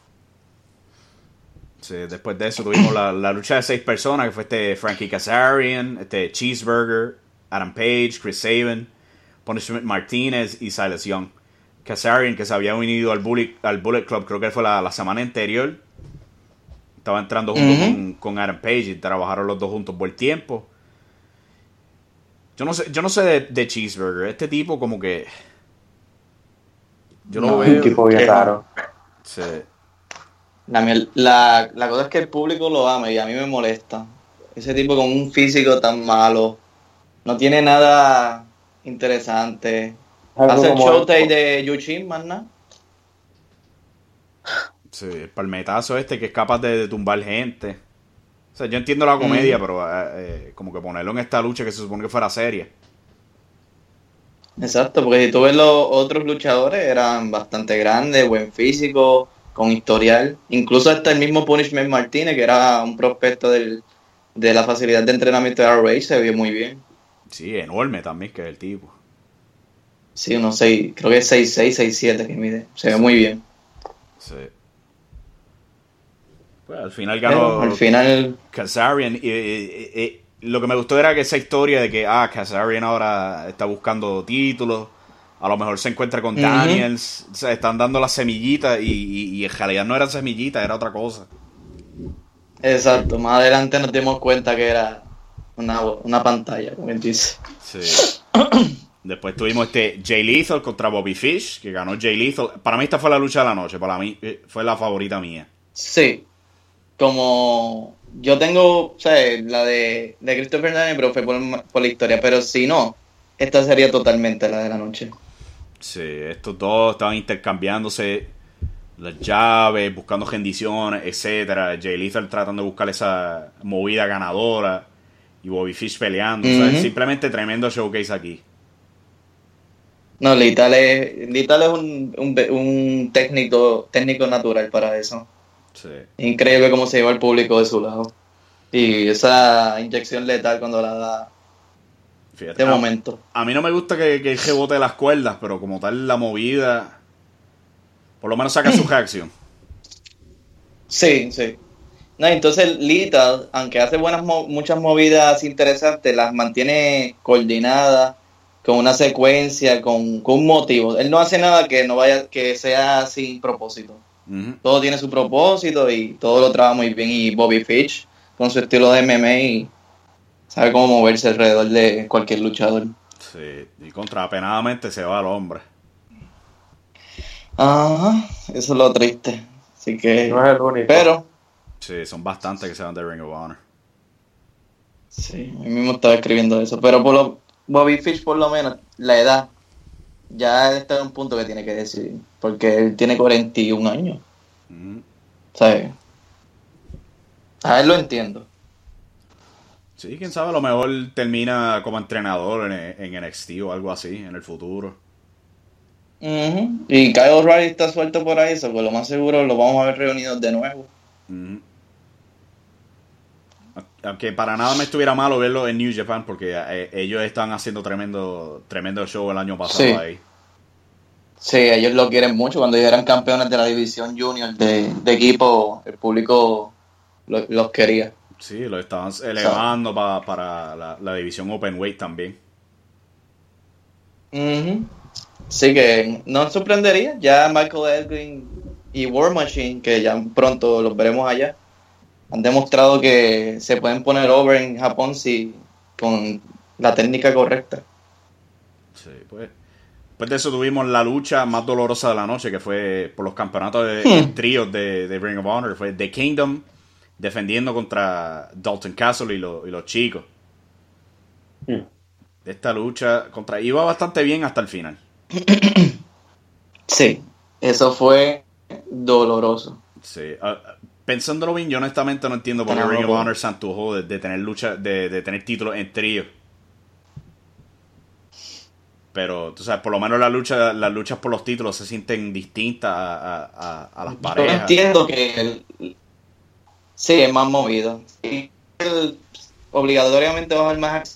Sí, después de eso tuvimos la, la lucha de seis personas, que fue este Frankie Kazarian, este Cheeseburger, Adam Page, Chris Sabin, Punishment Martinez y Silas Young. Kazarian, que se había unido al Bullet, al Bullet Club, creo que fue la, la semana anterior. Estaba entrando junto Ujú. con, con Adam Page y trabajaron los dos juntos por tiempo. Yo no sé, yo no sé de, de Cheeseburger. Este tipo como que... Yo No, lo Un veo. tipo bien que- raro. Sí. La, miel- la, la cosa es que el público lo ama y a mí me molesta. Ese tipo con un físico tan malo, no tiene nada interesante. Algo Hace el como- showtime de Yushin, más nada. Sí, el palmetazo este que es capaz de, de tumbar gente. O sea, yo entiendo la comedia, Mm. pero eh, eh, como que ponerlo en esta lucha que se supone que fuera seria. Exacto, porque si tú ves los otros luchadores, eran bastante grandes, buen físico, con historial. Incluso hasta el mismo Punishment Martínez, que era un prospecto del, de la facilidad de entrenamiento de R O H, se vio muy bien. Sí, enorme también que es el tipo. Sí, unos seis, creo que es seis seis, seis siete que mide. Se ve muy bien. Sí. Pues al final Pero ganó al final, Kazarian. Y, y- y- y lo que me gustó era que esa historia de que, ah, Kazarian ahora está buscando títulos. A lo mejor se encuentra con Ujú. Daniels. O sea, están dando las semillitas y, y, y en realidad no eran semillitas, era otra cosa. exacto, más adelante nos dimos cuenta que era una, una pantalla, como él dice. Sí. Después tuvimos este Jay Lethal contra Bobby Fish, que ganó Jay Lethal. Para mí esta fue la lucha de la noche, para mí eh, fue la favorita mía. Sí, como yo tengo, o sea, la de, de Christopher Daniels, pero fue por, por la historia, pero si no, esta sería totalmente la de la noche. Sí, estos dos estaban intercambiándose las llaves, buscando rendiciones, etcétera. Jay Lethal tratando de buscar esa movida ganadora y Bobby Fish peleando. O sea, Ujú. simplemente tremendo showcase aquí. No, Lital es, Lital es un, un, un técnico, técnico natural para eso. Sí. Increíble cómo se lleva el público de su lado. Y esa inyección letal cuando la da Fíjate, de a, momento. a mí no me gusta que, que rebote las cuerdas, pero como tal la movida, por lo menos saca su reacción. Sí, sí. No, entonces Lital, aunque hace buenas mo- muchas movidas interesantes, las mantiene coordinadas, con una secuencia, con, con un motivo. Él no hace nada que no vaya, que sea sin propósito. Ujú. Todo tiene su propósito y todo lo trabaja muy bien. Y Bobby Fish, con su estilo de M M A, y sabe cómo moverse alrededor de cualquier luchador. Sí, y contrapenadamente se va al hombre. Ajá, eso es lo triste. Así que, No es el único. pero, Sí, son bastantes que se van de Ring of Honor. sí, a mí mismo estaba escribiendo eso. Pero por lo, Bobby Fish, por lo menos, la edad, ya está en un punto que tiene que decidir. Porque él tiene cuarenta y un años, Ujú. ¿sabes? A él lo entiendo. Sí, quién sabe, a lo mejor termina como entrenador en, en N X T o algo así en el futuro. Ujú. Y Kyle O'Reilly está suelto por ahí, eso, pues lo más seguro lo vamos a ver reunidos de nuevo. Ujú. Aunque para nada me estuviera malo verlo en New Japan porque eh, ellos están haciendo tremendo tremendo show el año pasado Sí. ahí. Sí, ellos lo quieren mucho. Cuando ellos eran campeones de la división junior de, de equipo, el público lo- los quería. Sí, lo estaban elevando pa- para la, la división Openweight también. Ujú. Sí que no nos sorprendería. Ya Michael Elgin y War Machine, que ya pronto los veremos allá, han demostrado que se pueden poner over en Japón si con la técnica correcta. Sí, pues. Después de eso tuvimos la lucha más dolorosa de la noche, que fue por los campeonatos de Hmm. tríos de, de Ring of Honor. Fue The Kingdom defendiendo contra Dalton Castle y, lo- y los chicos. Hmm. Esta lucha contra iba bastante bien hasta el final. Sí, eso fue doloroso. Sí. ah, pensándolo bien, yo honestamente no entiendo por qué Para Ring of loco. Honor se antojó de, de tener lucha, de, de tener títulos en trío. Pero, tú sabes, por lo menos la lucha, las luchas por los títulos se sienten distintas a, a- a- a las Yo parejas. entiendo que el- sí, es más movido. Y el- obligatoriamente va a haber más.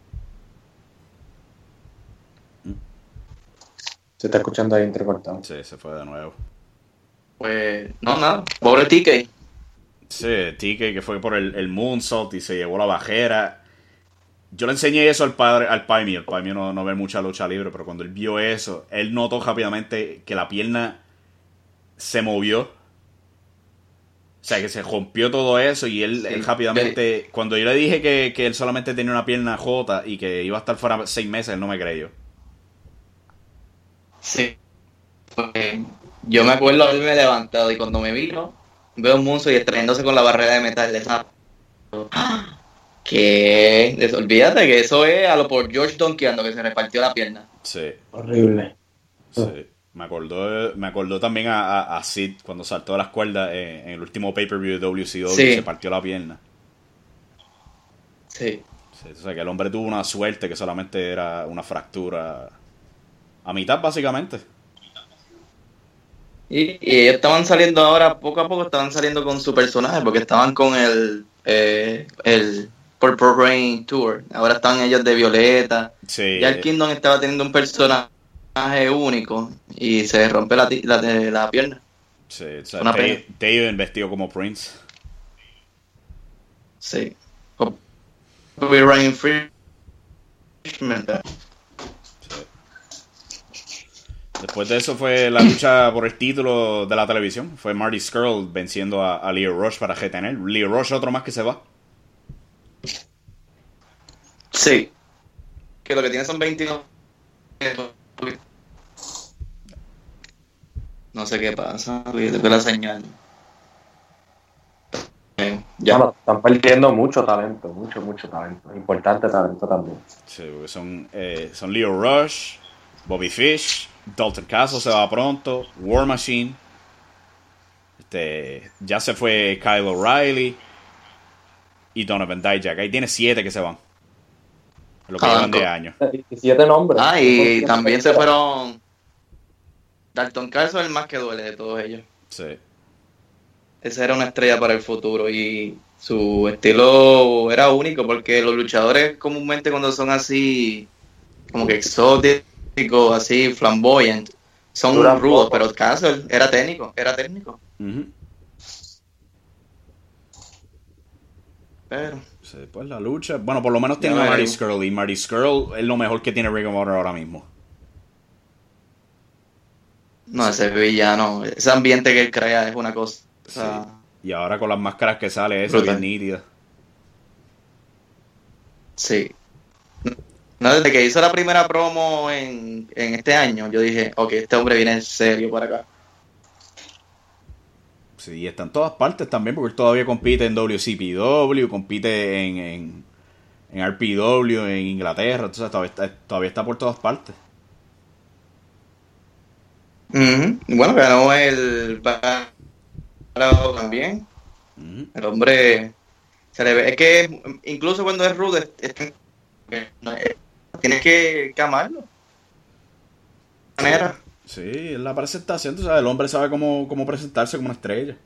Se está escuchando ahí entrecortado. Sí, se fue de nuevo. Pues, no, nada. Pobre T K. Sí, T K que fue por el, el moonsault y se llevó la bajera. Yo le enseñé eso al padre, al pai mío. El pai mío no, no ve mucha lucha libre, pero cuando él vio eso, él notó rápidamente que la pierna se movió. O sea, que se rompió todo eso y él, Sí. él rápidamente... Cuando yo le dije que, que él solamente tenía una pierna jota y que iba a estar fuera seis meses, él no me creyó. Sí. pues, yo me acuerdo haberme levantado y cuando me vino, veo un Moonsault y extrayéndose con la barrera de metal. Esa... Que olvídate que eso es a lo por George donkeando, que se repartió la pierna. Sí. Horrible. Sí. Me acordó, me acordó también a, a, a Sid cuando saltó de las cuerdas en, en el último pay-per-view de W C W, Sí. se partió la pierna. Sí. Sí, o sea que el hombre tuvo una suerte que solamente era una fractura a mitad, básicamente. Y, y ellos estaban saliendo ahora, poco a poco estaban saliendo con su personaje, porque estaban con el, eh, el Purple Rain Tour. Ahora estaban ellos de Violeta. Sí. Ya el Kingdom estaba teniendo un personaje único y se rompe la, ti- la, la pierna. Sí, o sea, Una Dave, Dave vestido como Prince. Sí. Purple Rain Freshman. Después de eso fue la lucha por el título de la televisión. Fue Marty Scurll venciendo a, a Leo Rush para retener. Leo Rush otro más que se va. Sí. Que lo que tiene son veintidós. No sé qué pasa. Después la señal. Eh, ya. Bueno, están perdiendo mucho talento, mucho, mucho talento. Importante talento también. Sí, porque son, eh, son Leo Rush, Bobby Fish, Dalton Castle se va pronto, War Machine. Este, ya se fue Kyle O'Reilly y Donovan Dijak. Ahí tiene siete que se van. Lo que Ah, llevan de co- años. Y siete nombres. Ah, y también se fueron. Dalton Castle es el más que duele de todos ellos. Sí. Esa era una estrella para el futuro y su estilo era único porque los luchadores comúnmente cuando son así como que exóticos, así flamboyant, son Duran rudos, poco. pero Castle era técnico, era técnico. Ujú. Pero Sí, pues la lucha. Bueno, por lo menos tiene Ya a Marty veremos. Scurll. Y Marty Scurll es lo mejor que tiene Ring of Honor ahora mismo. no, ese villano, ese ambiente que él crea es una cosa. O sea, Sí. Y ahora con las máscaras que sale, esa Brutal. bien nítida. sí. No, desde que hizo la primera promo en, en este año, yo dije, ok, este hombre viene en serio para acá. Sí, y está en todas partes también, porque él todavía compite en W C P W, compite en, en, en R P W, en Inglaterra, entonces todavía está, todavía está por todas partes. Ujú. Y bueno, ganó el Battle también. Ujú. El hombre se le ve. Es que incluso cuando es rudo, es- es- no es- tienes que, que amarlo. De manera. Sí, es la presentación, tú sabes, el hombre sabe cómo, cómo presentarse como una estrella.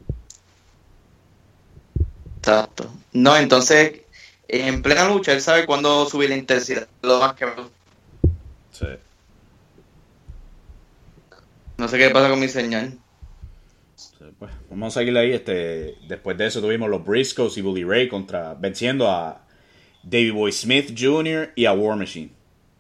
Exacto. No, entonces, en plena lucha, él sabe cuándo subir la intensidad. Lo más que me gusta. Sí. No sé qué pasa con mi señal. Sí, pues, vamos a seguir ahí. Este, después de eso tuvimos los Briscoes y Bully Ray contra, venciendo a Davey Boy Smith junior y a War Machine.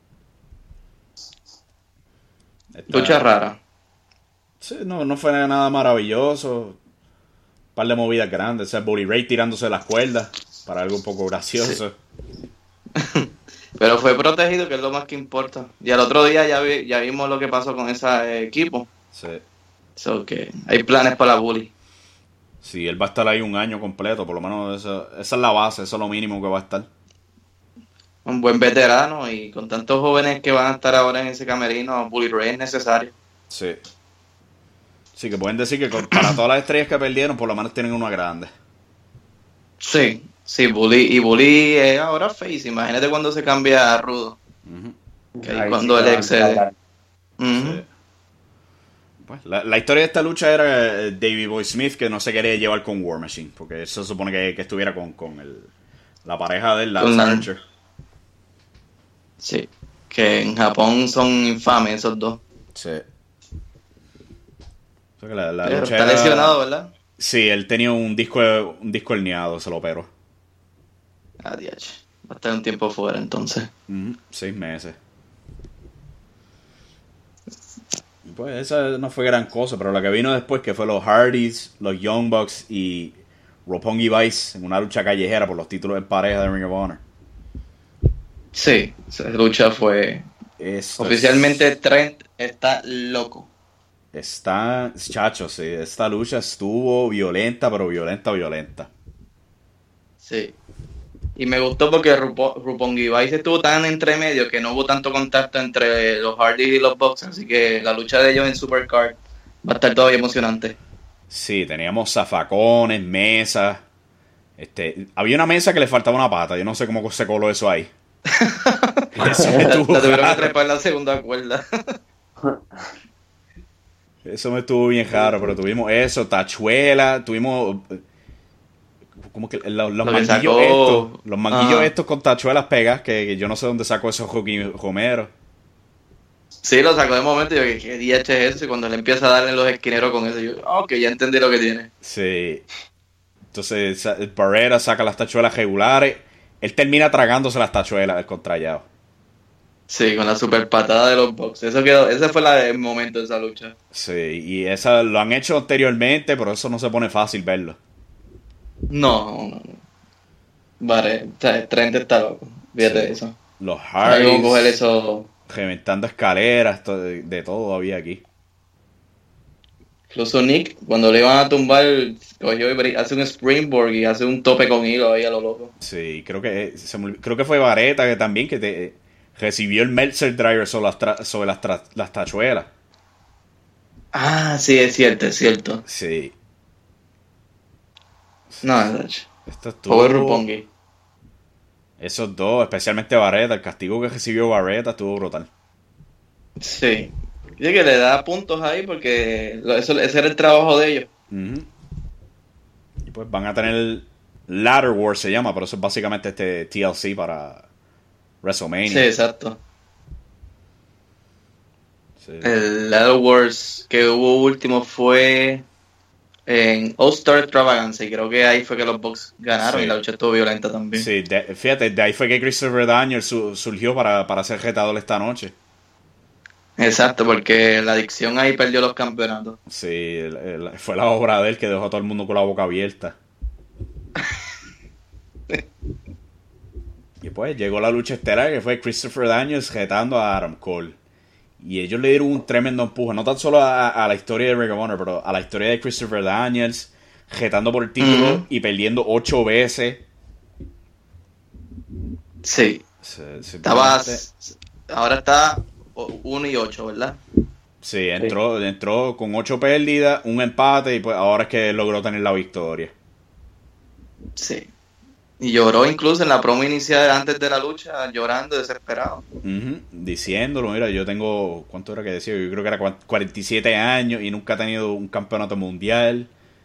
Esta- Lucha rara. Sí, no, no fue nada maravilloso. Un par de movidas grandes. O sea, Bully Ray tirándose de las cuerdas para algo un poco gracioso. Pero fue protegido, que es lo más que importa. Y al otro día ya, vi- ya vimos lo que pasó con ese equipo. Sí. So que hay planes para la Bully. Sí, él va a estar ahí un año completo. Por lo menos eso- esa es la base. Eso es lo mínimo que va a estar. Un buen veterano y con tantos jóvenes que van a estar ahora en ese camerino, Bully Ray es necesario. Sí. Sí, que pueden decir que con- para todas las estrellas que perdieron, por lo menos tienen una grande. Sí, sí, Bully. Y Bully es ahora face. Imagínate cuando se cambia a Rudo. Ujú. Que ahí Ahí cuando sí él que van a excede. hablar. Ujú. Sí. Pues, la, la historia de esta lucha era eh, Davey Boy Smith, que no se quería llevar con War Machine, porque eso se supone que, que estuviera con, con el, la pareja de él, Lance Con la- Archer. Sí, que en Japón son infames esos dos. Sí. O sea que la, la Pero lucha está era- lesionado, ¿verdad? Sí, él tenía un disco un disco herniado, se lo operó. Ah, diache. Va a estar un tiempo fuera entonces. Ujú, Seis meses. Y pues esa no fue gran cosa, pero la que vino después, que fue los Hardys, los Young Bucks y Roppongi Vice en una lucha callejera por los títulos en pareja de Ring of Honor. Sí, esa lucha fue... Esto es- Oficialmente Trent está loco. Está, chacho, sí, esta lucha estuvo violenta, pero violenta, violenta. Sí. Y me gustó porque Rupo- Roppongi Vice estuvo tan entre medio que no hubo tanto contacto entre los Hardys y los Bucks, así que la lucha de ellos en Supercard va a estar todavía emocionante. Sí, teníamos zafacones, mesas. Este, había una mesa que le faltaba una pata. Yo no sé cómo se coló eso ahí. Eso me La, estuvo la tuvieron que raro. trepar en la segunda cuerda. Eso me estuvo bien raro, pero tuvimos eso, tachuela, tuvimos eh, como que los, los Lo que manguillos sacó- estos, los manguillos Ajá. estos con tachuelas pegas, que, que yo no sé dónde sacó esos Joaquín Romero. Sí, lo sacó de momento y yo, ¿qué, qué D H es eso? Y cuando le empieza a darle los esquineros con eso, yo, ah, ok, ya entendí lo que tiene. Sí. Entonces sa- Barrera saca las tachuelas regulares, él termina tragándose las tachuelas del contrallado. Sí, con la super patada de los Bucks. Eso quedó, ese fue la- el momento de esa lucha. Sí, y esa lo han hecho anteriormente, pero eso no se pone fácil verlo. No, no, no. Vale, o sea, Trent está loco. Fíjate Sí. de eso. Los Hay que coger Hardys eso. reventando escaleras, to- de, de todo había aquí. Incluso Nick, cuando le iban a tumbar, cogió y bri- hace un springboard y hace un tope con hilo ahí a lo loco. Sí, creo que se me olvidó- creo que fue Vareta que también que te, recibió el Meltzer Driver sobre las, tra- sobre las, tra- las tachuelas. Ah, sí, es cierto, es cierto. Sí. No, es Esto Power estuvo, Roppongi. esos dos, especialmente Vareta, el castigo que recibió Vareta estuvo brutal. Sí. Dice que le da puntos ahí porque lo- eso, ese era el trabajo de ellos. Ujú. Y pues van a tener Ladder War se llama, pero eso es básicamente este T L C para WrestleMania. Sí, exacto. Sí. El Ladder Wars que hubo último fue en All Star Extravaganza y creo que ahí fue que los Bucks ganaron Sí. y la lucha estuvo violenta también. Sí, de- fíjate, de ahí fue que Christopher Daniels su- surgió para, para ser retador esta noche. Exacto, porque la adicción ahí perdió los campeonatos. Sí, el- el- fue la obra de él que dejó a todo el mundo con la boca abierta. Y pues llegó la lucha estelar que fue Christopher Daniels retando a Adam Cole. Y ellos le dieron un tremendo empuje, no tan solo a, a la historia de Ring of Honor, pero a la historia de Christopher Daniels, retando por el título Ujú. y perdiendo ocho veces. Sí, Se- estaba, simplemente- ahora está uno y ocho, ¿verdad? Sí, entró, entró con ocho pérdidas, un empate y pues ahora es que logró tener la victoria. Sí. Y lloró incluso en la promo inicial antes de la lucha, llorando, desesperado. Ujú, diciéndolo, mira, yo tengo, ¿cuánto era que decía? Yo creo que era cua- cuarenta y siete años y nunca he tenido un campeonato mundial.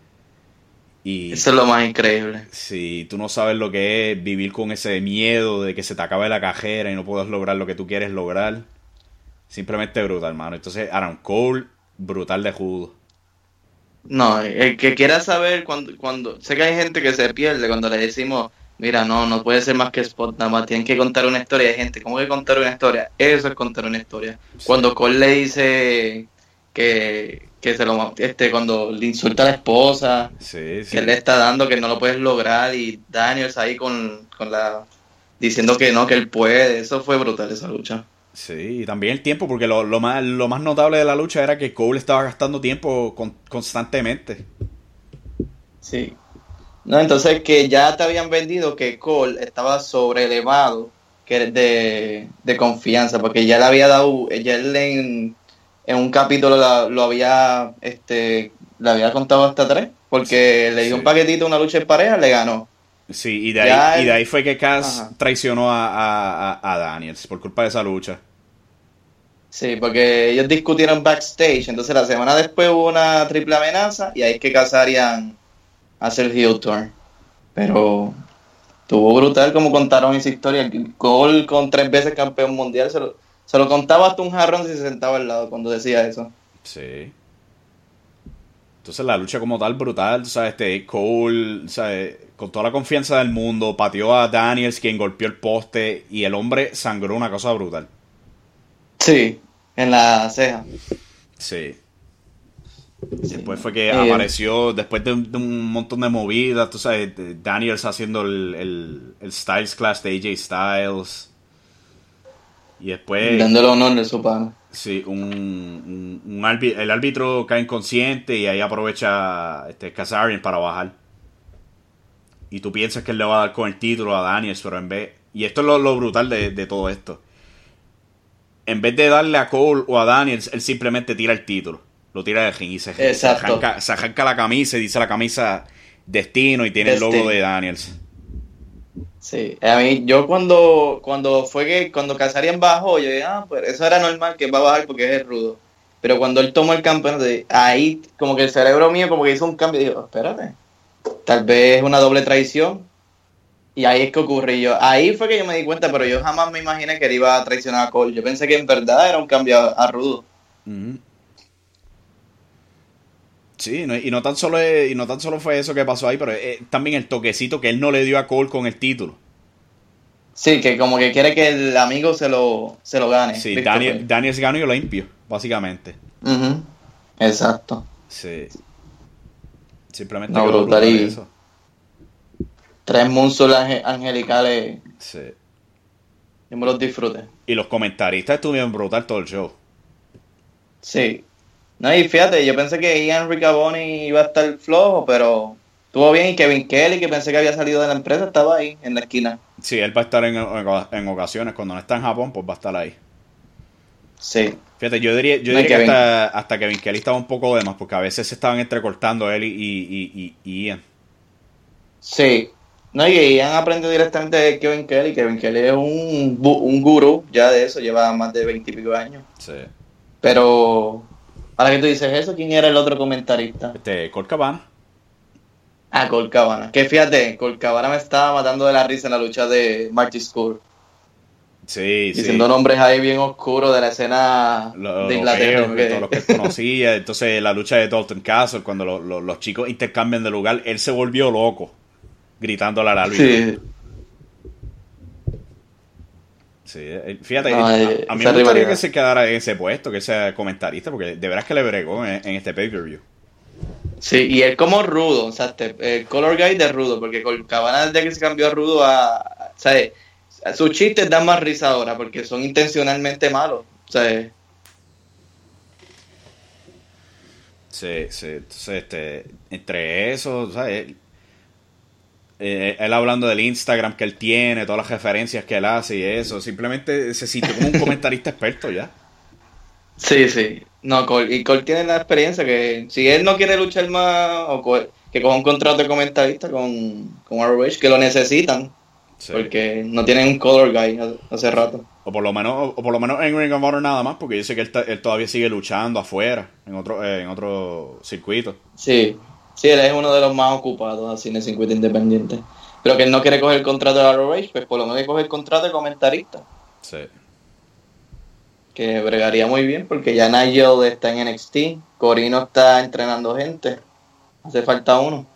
Y Eso es lo más increíble. si tú no sabes lo que es vivir con ese miedo de que se te acabe la cajera y no puedas lograr lo que tú quieres lograr, simplemente brutal, hermano. Entonces, Adam Cole, brutal de judo. No, el que quiera saber cuando, cuando, sé que hay gente que se pierde cuando le decimos, mira, no, no puede ser más que spot, nada más tienen que contar una historia. Hay gente, ¿cómo que contar una historia? Eso es contar una historia. Cuando Cole le dice que, que se lo, este, cuando le insulta a la esposa, Sí, sí. que él le está dando, que no lo puedes lograr, y Daniels ahí con, con la, diciendo que no, que él puede, eso fue brutal esa lucha. Sí, y también el tiempo, porque lo, lo más, lo más notable de la lucha era que Cole estaba gastando tiempo con- constantemente. Sí. No, entonces que ya te habían vendido que Cole estaba sobrelevado que de, de confianza, porque ya le había dado, ya él en, en un capítulo la- lo había, este, le había contado hasta tres, porque le dio Sí. un paquetito, una lucha en pareja, le ganó. Sí, y de Ya ahí, y el- de ahí fue que Cass Ajá. traicionó a, a, a- a Daniels por culpa de esa lucha. Sí, porque ellos discutieron backstage, entonces la semana después hubo una triple amenaza y ahí es que Cass harían hacer el heel turn. Pero estuvo brutal como contaron esa historia. Cole con tres veces campeón mundial, se lo, se lo contaba hasta un jarrón si se sentaba al lado cuando decía eso. Sí. Entonces la lucha como tal brutal, tú sabes, este Cole, ¿sabes? Con toda la confianza del mundo, pateó a Daniels quien golpeó el poste y el hombre sangró una cosa brutal. Sí, en la ceja. Sí. Sí. Después fue que Eh, apareció, después de un, de un montón de movidas, tú sabes, de- Daniels haciendo el, el, el Styles Clash de A J Styles. Y después... dándole honor de su pana. Sí, un, un, un árbi- el árbitro cae inconsciente y ahí aprovecha este Kazarian para bajar. Y tú piensas que él le va a dar con el título a Daniels, pero en vez... Y esto es lo, lo brutal de, de todo esto. En vez de darle a Cole o a Daniels, él simplemente tira el título. Lo tira de ring y se, se, arranca, se arranca la camisa y dice la camisa Destino y tiene Destino. El logo de Daniels. Sí, a mí, yo cuando cuando fue que cuando Kazarian bajó, yo dije, ah, pues eso era normal que va a bajar porque es el rudo. Pero cuando él tomó el campeonato, ahí como que el cerebro mío como que hizo un cambio y digo, espérate, tal vez es una doble traición. Y ahí es que ocurrió. Yo, ahí fue que yo me di cuenta, pero yo jamás me imaginé que él iba a traicionar a Cole. Yo pensé que en verdad era un cambio a, a rudo. Mm-hmm. Sí, no, y no tan solo es, y no tan solo fue eso que pasó ahí, pero es también el toquecito que él no le dio a Cole con el título. Sí, que como que quiere que el amigo se lo, se lo gane. Sí, Daniel, Daniel ganó y limpio, básicamente. Uh-huh. Exacto. Sí. Simplemente no, brutal, brutal y eso. Tres moonsaults ange- angelicales. Sí. Yo me los disfruté. Y los comentaristas estuvieron brutal todo el show. Sí. No, y fíjate, yo pensé que Ian Riccaboni iba a estar flojo, pero estuvo bien. Y Kevin Kelly, que pensé que había salido de la empresa, estaba ahí, en la esquina. Sí, él va a estar en, en ocasiones. Cuando no está en Japón, pues va a estar ahí. Sí. Fíjate, yo diría, yo no diría que hasta, hasta Kevin Kelly estaba un poco de más, porque a veces se estaban entrecortando él y, y, y, y Ian. Sí. No, y Ian aprendió directamente de Kevin Kelly. Kevin Kelly es un, un gurú ya de eso, lleva más de veintipico años. Sí. Pero, ahora que tú dices eso, ¿quién era el otro comentarista? Este, Colt Cabana. Ah, Colt Cabana. Que fíjate, Colt Cabana me estaba matando de la risa en la lucha de Marty Scurll. Sí, Diciendo sí. nombres ahí bien oscuros de la escena lo, de Inglaterra. Lo que, todos los que él conocía. Entonces, la lucha de Dalton Castle, cuando lo, lo, los chicos intercambian de lugar, él se volvió loco, gritándole al árbitro. Sí. Sí, fíjate, No, a, eh, a mí me gustaría rivalidad. que se quedara en ese puesto, que sea comentarista, porque de veras que le bregó en, en este pay-per-view. Sí, y él como rudo, o sea, este, el color guy de rudo, porque Colt Cabana desde que se cambió a rudo a... a o sea, sus chistes dan más risa ahora, porque son intencionalmente malos. O sea, Sí, sí, entonces, este, entre eso, ¿sabes? Él, eh, él hablando del Instagram que él tiene, todas las referencias que él hace y eso, simplemente se sintió como un comentarista experto ya. sí, sí. No, Colt, y Colt tiene la experiencia que si él no quiere luchar más, o co- que coja un contrato de comentarista con, con R O H, que lo necesitan, Sí. porque no tienen un color guy hace rato. O por lo menos, o por lo menos en Ring of Honor nada más, porque yo sé que él, ta- él todavía sigue luchando afuera, en otro, eh, en otro circuito. Sí, sí, él es uno de los más ocupados así en el circuito independiente. Pero que él no quiere coger el contrato de R O H, pues por lo menos que coge el contrato de comentarista. Sí. Que bregaría muy bien porque ya Nigel está en N X T, Corino está entrenando gente, hace falta uno.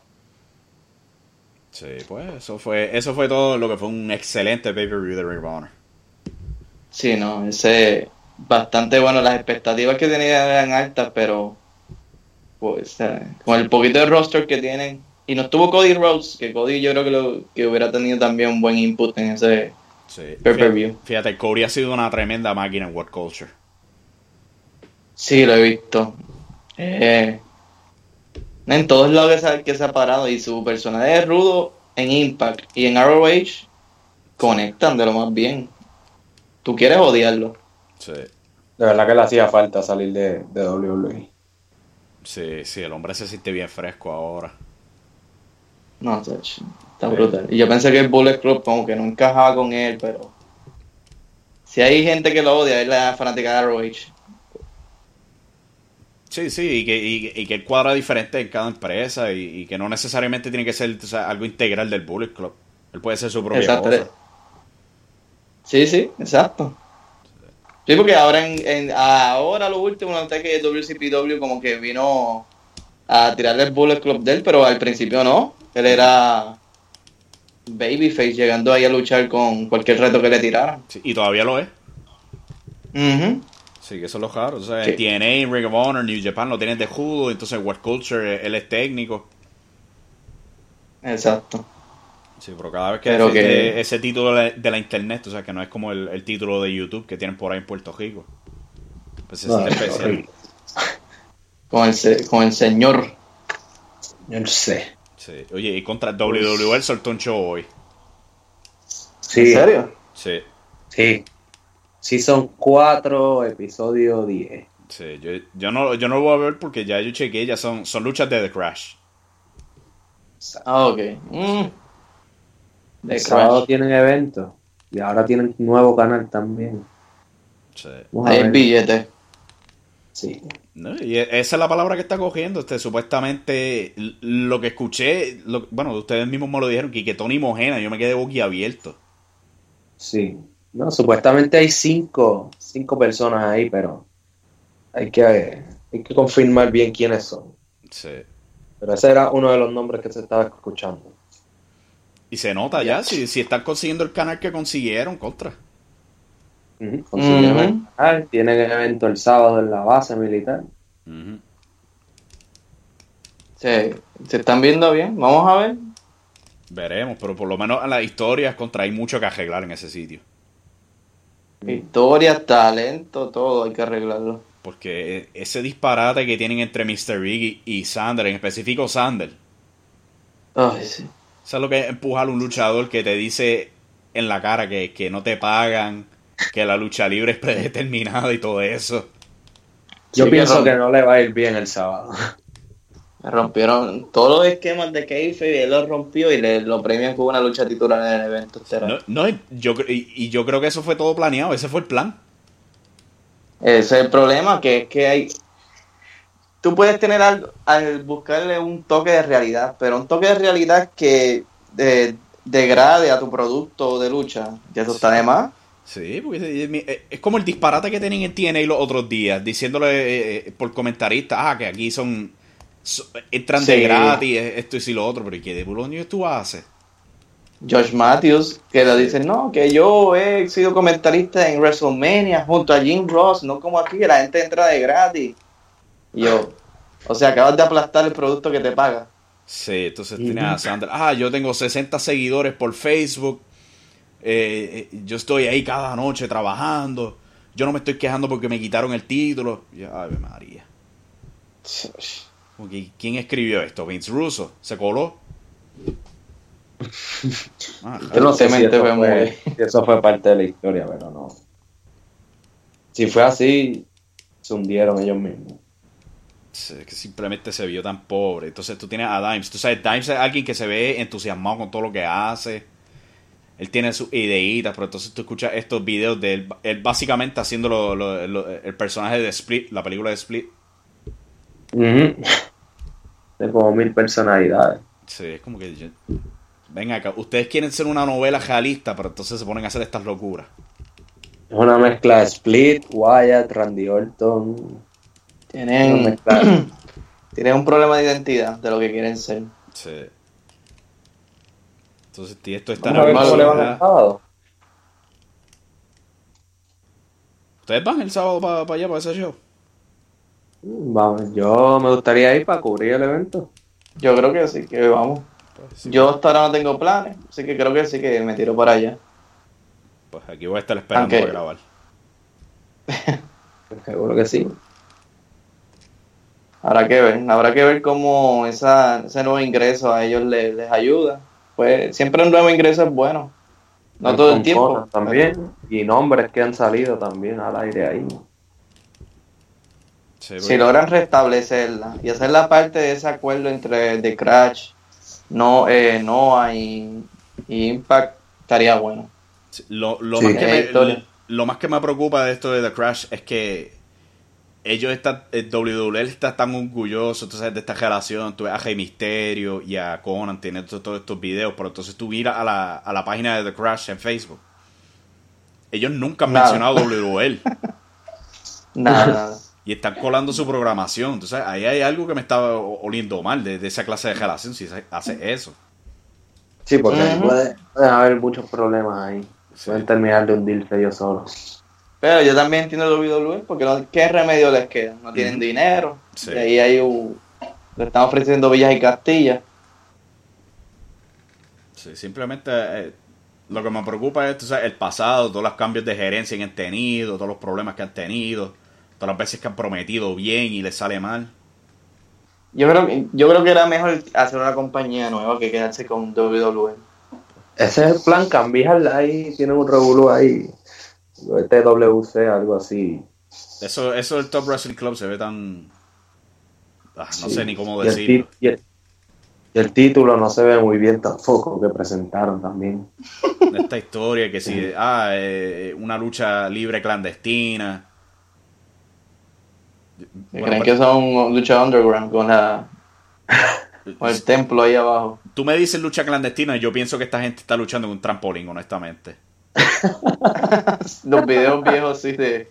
Sí, pues eso fue, eso fue todo lo que fue un excelente pay-per-view de Ring of Honor. Sí, no, ese bastante bueno, las expectativas que tenía eran altas, pero pues eh, con el poquito de roster que tienen, y no estuvo Cody Rhodes, que Cody yo creo que, lo, que hubiera tenido también un buen input en ese Sí. pay-per-view. Fíjate, fíjate, Cody ha sido una tremenda máquina en What Culture. Sí, lo he visto. Eh, en todos lados que se, que se ha parado. Y su personaje es rudo en Impact. Y en R O H conectan de lo más bien. Tú quieres odiarlo. Sí. De verdad que le hacía falta salir de, de W W E. Sí, sí, el hombre se siente bien fresco ahora. No, está está brutal. Y yo pensé que el Bullet Club como que no encajaba con él, pero si hay gente que lo odia, es la fanática de R O H. Sí, sí, y que, y, y que él cuadra diferente en cada empresa y, y que no necesariamente tiene que ser, o sea, algo integral del Bullet Club. Él puede ser su propia Exacto. cosa. Sí, sí, exacto. Sí, porque ahora en, en ahora lo último noté que W C P W como que vino a tirarle el Bullet Club de él, pero al principio no. Él era babyface llegando ahí a luchar con cualquier reto que le tiraran. Sí, y todavía lo es. Uh-huh. Sí, que eso es lo raro. O sea, Sí. en T N A, Ring of Honor, New Japan lo tienes de judo, entonces en What Culture él es técnico. Exacto. Sí, pero cada vez que Pero defiende que- ese título de, de la internet, o sea, que no es como el, el título de YouTube que tienen por ahí en Puerto Rico. Pues se No, siente es especial. horrible. Con el, se- con el señor. Yo no sé. Sí. Oye, y contra W W E soltó un show hoy. Sí, ¿En serio? Sí. Sí. Season cuatro, episodio diez. Sí, yo, yo no yo no lo voy a ver porque ya yo chequeé, ya son, son luchas de The Crash. Ah, ok. Mm. De El sábado Crash. tienen eventos. Y ahora tienen nuevo canal también. Sí. Vamos a Ahí ver. el billete. Sí. No, y esa es la palabra que está cogiendo. Este, supuestamente, l- lo que escuché, lo- bueno, ustedes mismos me lo dijeron, que, que Tony Mojena, yo me quedé boquiabierto. Sí. No, supuestamente hay cinco, cinco personas ahí, pero hay que, hay que confirmar bien quiénes son. Sí. Pero ese era uno de los nombres que se estaba escuchando. Y se nota ya, si, si están consiguiendo el canal que consiguieron, contra. Ujú. Consiguieron el Ujú. canal, tienen evento el sábado en la base militar. Ujú. Se, se están viendo bien. Vamos a ver. Veremos, pero por lo menos en las historias contra hay mucho que arreglar en ese sitio. Historia, talento, todo hay que arreglarlo. Porque ese disparate que tienen entre mister Big y, y Sander, en específico Sander, Ay, sí. eso es lo que es empujar a un luchador que te dice en la cara que, que no te pagan, que la lucha libre es predeterminada y todo eso. Yo Sí, pienso que que no le va a ir bien el sábado. Me rompieron todos los esquemas de kayfabe y él los rompió y le lo premian con una lucha titular en el evento estelar. No, no yo, cre- y, y yo creo que eso fue todo planeado, ese fue el plan. Ese es el problema, que es que hay... Tú puedes tener al, al buscarle un toque de realidad, pero un toque de realidad que eh, degrade a tu producto de lucha, que eso está de más. Sí, porque es, es- es como el disparate que tenían en T N A los otros días, diciéndole eh, eh, por comentaristas, ah, que aquí son, so- entran de Sí. gratis, esto y si lo otro, pero ¿y qué de Bulonio tú haces? Josh Matthews, que le Sí. dicen, no, que yo he sido comentarista en WrestleMania junto a Jim Ross, no como aquí, que la gente entra de gratis. Y yo, o sea, acabas de aplastar el producto que te paga. Sí, entonces tienes a Sander, ah, yo tengo sesenta seguidores por Facebook, eh, eh, yo estoy ahí cada noche trabajando, yo no me estoy quejando porque me quitaron el título. Y yo, Ave María. Ok, ¿quién escribió esto? Vince Russo, ¿se coló? Ah, Yo no sé si Tristemente eso, fue fue, muy- si eso fue parte de la historia, pero no. Si fue así, se hundieron ellos mismos. sí, que simplemente se vio tan pobre. Entonces tú tienes a Dimes. Tú sabes, Dimes es alguien que se ve entusiasmado con todo lo que hace. Él tiene sus ideitas, pero entonces tú escuchas estos videos de él, él básicamente haciendo lo- lo- lo- el personaje de Split, la película de Split. Ujú. De como mil personalidades. Sí, es como que... yo- venga acá, ustedes quieren ser una novela realista, pero entonces se ponen a hacer estas locuras. Es una mezcla de Split, Wyatt, Randy Orton. Una Tienen, mezcla. tienen un problema de identidad de lo que quieren ser. Sí. Entonces, tío, esto está Vamos a ver cómo le van el sábado. ¿Ustedes van el sábado para allá, para ese show? Vamos, yo me gustaría ir para cubrir el evento. Yo creo que sí, que vamos. Pues, sí, Yo hasta ahora no tengo planes, así que creo que sí que me tiro para allá. pues aquí voy a estar esperando Aunque- para grabar. Seguro que sí. Habrá que ver, habrá que ver cómo esa, ese nuevo ingreso a ellos les, les ayuda. Pues siempre un nuevo ingreso es bueno. No todo el Con tiempo. Conan también. Y nombres que han salido también al aire ahí. Sí, Si porque- logran restablecerla y hacerla parte de ese acuerdo entre The Crash, no, eh, Noah y, y Impact, estaría bueno. Sí, Lo, lo, Sí. más que Eh, me, historia. lo, lo más que me preocupa de esto de The Crash es que ellos están, el W W E está tan orgulloso, entonces, de esta generación. Tú ves a Rey Mysterio y a Conan tienen todos, todos estos videos, pero entonces tú miras a la, a la página de The Crash en Facebook. Ellos nunca han Nada. mencionado W W E Nada, nada. y están colando su programación. Entonces ahí hay algo que me está oliendo mal de, de esa clase de relación si se hace eso. Sí, porque ahí Ujú. puede, pueden haber muchos problemas ahí. Sí. Pueden terminar de hundirse ellos solos. Pero yo también entiendo el W W E porque no, ¿qué remedio les queda? No tienen Ujú. dinero. Sí. Y ahí hay un, le están ofreciendo villas y castillas. Sí, simplemente eh, lo que me preocupa es tú sabes, el pasado, todos los cambios de gerencia que han tenido, todos los problemas que han tenido. Todas las veces que han prometido bien y les sale mal. Yo creo, que- yo creo que era mejor hacer una compañía nueva que quedarse con W W E. Ese es el plan, cambiar ahí, tienen un revolú ahí, T W C, algo así. Eso, eso del Top Wrestling Club se ve tan... Ah, no Sí. sé ni cómo Y el, decirlo. ti- y, el, y el título no se ve muy bien tampoco, que presentaron también. Esta historia que si... Ah, eh, una lucha libre clandestina. Bueno, Creen pero- que son lucha underground con, la, con el templo ahí abajo. Tú me dices lucha clandestina y yo pienso que esta gente está luchando en un trampolín, honestamente. Los videos viejos sí de...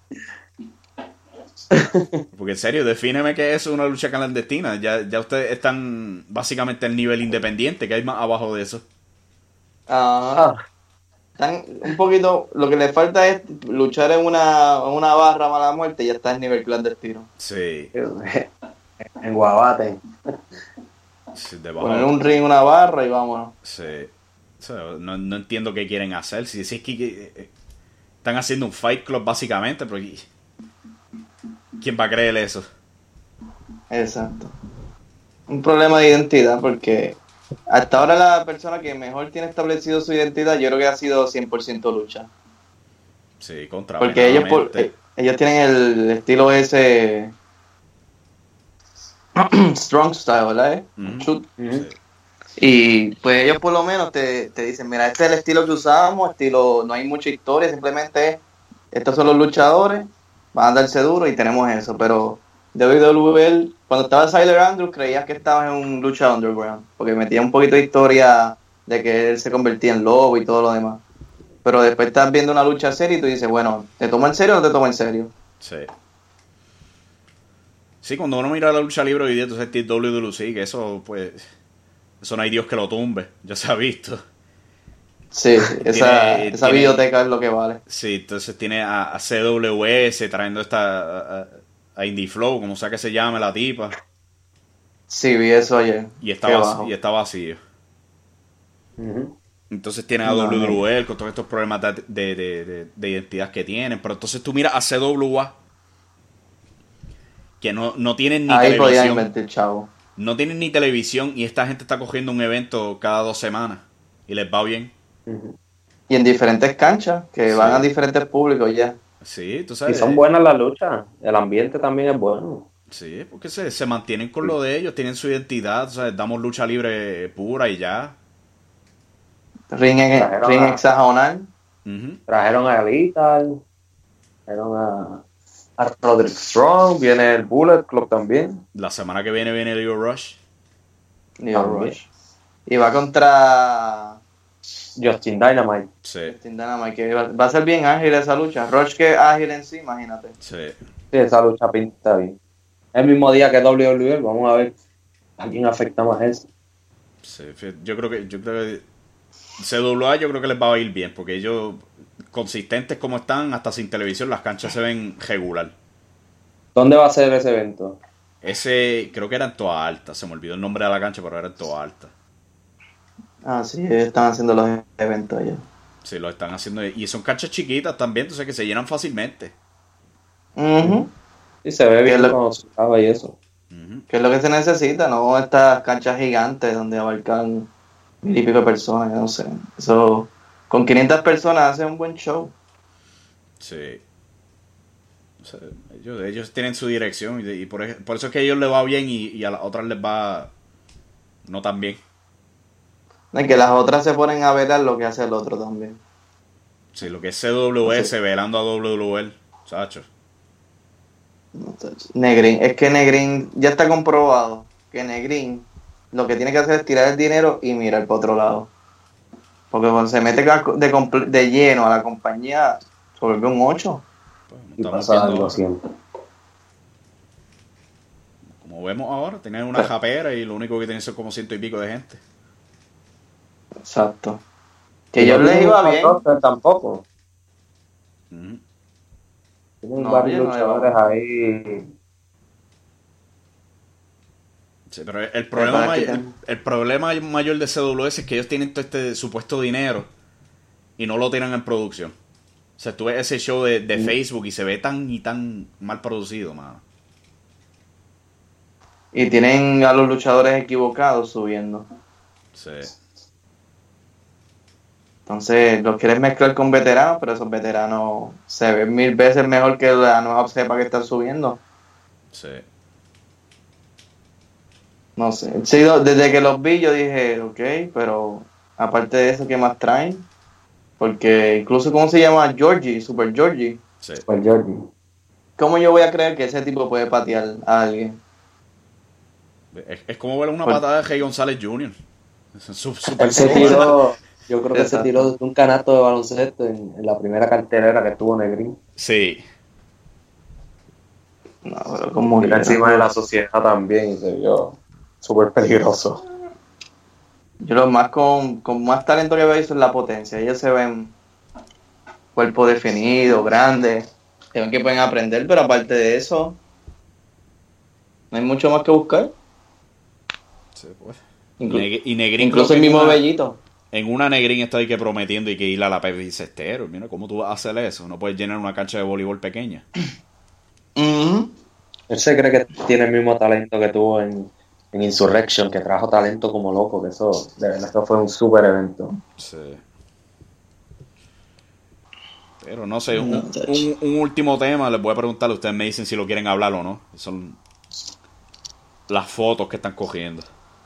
Porque en serio, defíneme qué es una lucha clandestina. Ya, ya ustedes están básicamente al nivel independiente, que hay más abajo de eso. Ah, están un poquito... Lo que les falta es luchar en una, en una barra mala muerte y ya está en nivel clandestino. Sí, En Guabate. sí, debajo. Poner un ring, una barra y vámonos. Sí. O sea, no, no entiendo qué quieren hacer. Si, si es que, que, eh, están haciendo un Fight Club básicamente, pero ¿qui- ¿quién va a creer eso? Exacto. Un problema de identidad porque hasta ahora la persona que mejor tiene establecido su identidad yo creo que ha sido cien por ciento lucha. Sí, contra. Porque ellos, por- eh, ellos tienen el estilo ese strong style, ¿verdad? eh? Ujú. Shoot. Sí. Y pues ellos por lo menos te, te dicen, mira, este es el estilo que usamos, estilo, no hay mucha historia, simplemente es, estos son los luchadores, van a darse duro y tenemos eso, pero W W E, cuando estaba Tyler Andrews creías que estabas en un lucha underground, porque metía un poquito de historia de que él se convertía en lobo y todo lo demás. Pero después estás viendo una lucha seria y tú dices, bueno, ¿te tomo en serio o no te tomo en serio? Sí. Sí, cuando uno mira la lucha libre hoy día, entonces tiene W W C, que eso, pues, eso no hay Dios que lo tumbe, ya se ha visto. Sí, sí, esa, Tiene- esa tiene- biblioteca es lo que vale. Sí, entonces tiene a, a C W S trayendo esta, a, a Indie Flow, como sea que se llame la tipa, Sí, vi eso ayer. y está, Qué vac- bajo. y está vacío. Ujú. Entonces tiene a No, W W E con todos estos problemas de, de, de, de- de identidad que tienen, pero entonces tú miras a C W A, que no, no tienen ni Ahí podían televisión. invertir, chavo. No tienen ni televisión y esta gente está cogiendo un evento cada dos semanas y les va bien. Ujú. Y en diferentes canchas, que Sí. van a diferentes públicos ya. Sí, tú Y sabes. son buenas las luchas, el ambiente también es bueno. Sí, porque se, se mantienen con lo de ellos, tienen su identidad, tú sabes, damos lucha libre pura y ya. Ring, Trajeron ring a- hexagonal. Ujú. Trajeron a Lethal, trajeron a, a Roderick Strong, viene el Bullet Club también. La semana que viene viene Leo Rush. Leo También. Rush. Y va contra Justin Dynamite. Sí, Justin Dynamite, que va, va a ser bien ágil esa lucha. Rush que es ágil en sí, imagínate. sí. Sí, esa lucha pinta bien. El mismo día que W W E, vamos a ver a quién afecta más eso. Sí, fí- yo creo que, yo creo que C W A yo creo que les va a ir bien, porque ellos, consistentes como están, hasta sin televisión, las canchas se ven regular. ¿Dónde va a ser ese evento? Ese, creo que era en Toa Alta, se me olvidó el nombre de la cancha, pero era en Toa Alta. Ah, sí, ellos están haciendo los eventos allá. Sí, lo están haciendo, y son canchas chiquitas también, entonces que se llenan fácilmente. Ujú. Sí, se ve bien ¿Qué es lo- cuando se acaba y eso. Ujú. Que es lo que se necesita, no estas canchas gigantes donde abarcan mil y pico de personas, no sé. Eso, con quinientas personas hace un buen show. Sí. O sea, ellos, ellos tienen su dirección y, y por, ej- por eso es que a ellos les va bien y, y a las otras les va no tan bien. No, y que las otras se ponen a ver lo que hace el otro también. Sí, lo que es C W S Sí. velando a W W E, chacho. Negrín, es que Negrín ya está comprobado que Negrín lo que tiene que hacer es tirar el dinero y mirar para otro lado. Porque cuando se mete de, comple- de lleno a la compañía, se vuelve un ocho. Pues, Y estamos pasa viendo- algo siempre. como vemos ahora, tienen una japera y lo único que tienen son como ciento y pico de gente. Exacto. Que Y yo no les tienen iba un bien. roster tampoco. Ujú. Tienen No, varios yo no luchadores iba. ahí. Sí, pero el problema, para may- que el, el problema mayor de C W S es que ellos tienen todo este supuesto dinero y no lo tiran en producción. O sea, tú ves ese show de, de Facebook y se ve tan y tan mal producido, mano. Y tienen a los luchadores equivocados subiendo. Sí. Entonces, los quieres mezclar con veteranos, pero esos veteranos se ven mil veces mejor que la nueva cepa que están subiendo. Sí. No sé. Sí, desde que los vi yo dije, ok, pero aparte de eso, ¿qué más traen? Porque incluso, ¿cómo se llama? Georgie, Super Georgie. Sí. Super Georgie. ¿Cómo yo voy a creer que ese tipo puede patear a alguien? Es, es como ver una Pues- patada de Rey González junior Es su- super Él se cómodo. tiró, yo creo que Exacto. se tiró de un canasto de baloncesto en, en la primera cartelera que tuvo Negrín. Sí. No, pero como Mira que- encima de la sociedad también y se vio súper peligroso. Yo lo más con, con más talento que veo es la potencia. Ellos se ven cuerpo definido, grande. Se ven que pueden aprender, pero aparte de eso, no hay mucho más que buscar. Sí, pues. Inclu- Neg- y Negrín incluso creo el que en mismo una- Bellito. En una Negrín está ahí que prometiendo y que ir a la P B C Estero. Mira, ¿cómo tú vas a hacer eso? No puedes llenar una cancha de voleibol pequeña. Ujú. Él se cree que tiene el mismo talento que tuvo en, en Insurrection, que trajo talento como loco, que eso, de verdad, eso fue un súper evento. Sí. Pero no sé, un, No, chacho. un, un último tema, les voy a preguntar, ustedes me dicen si lo quieren hablar o no. Son las fotos que están cogiendo.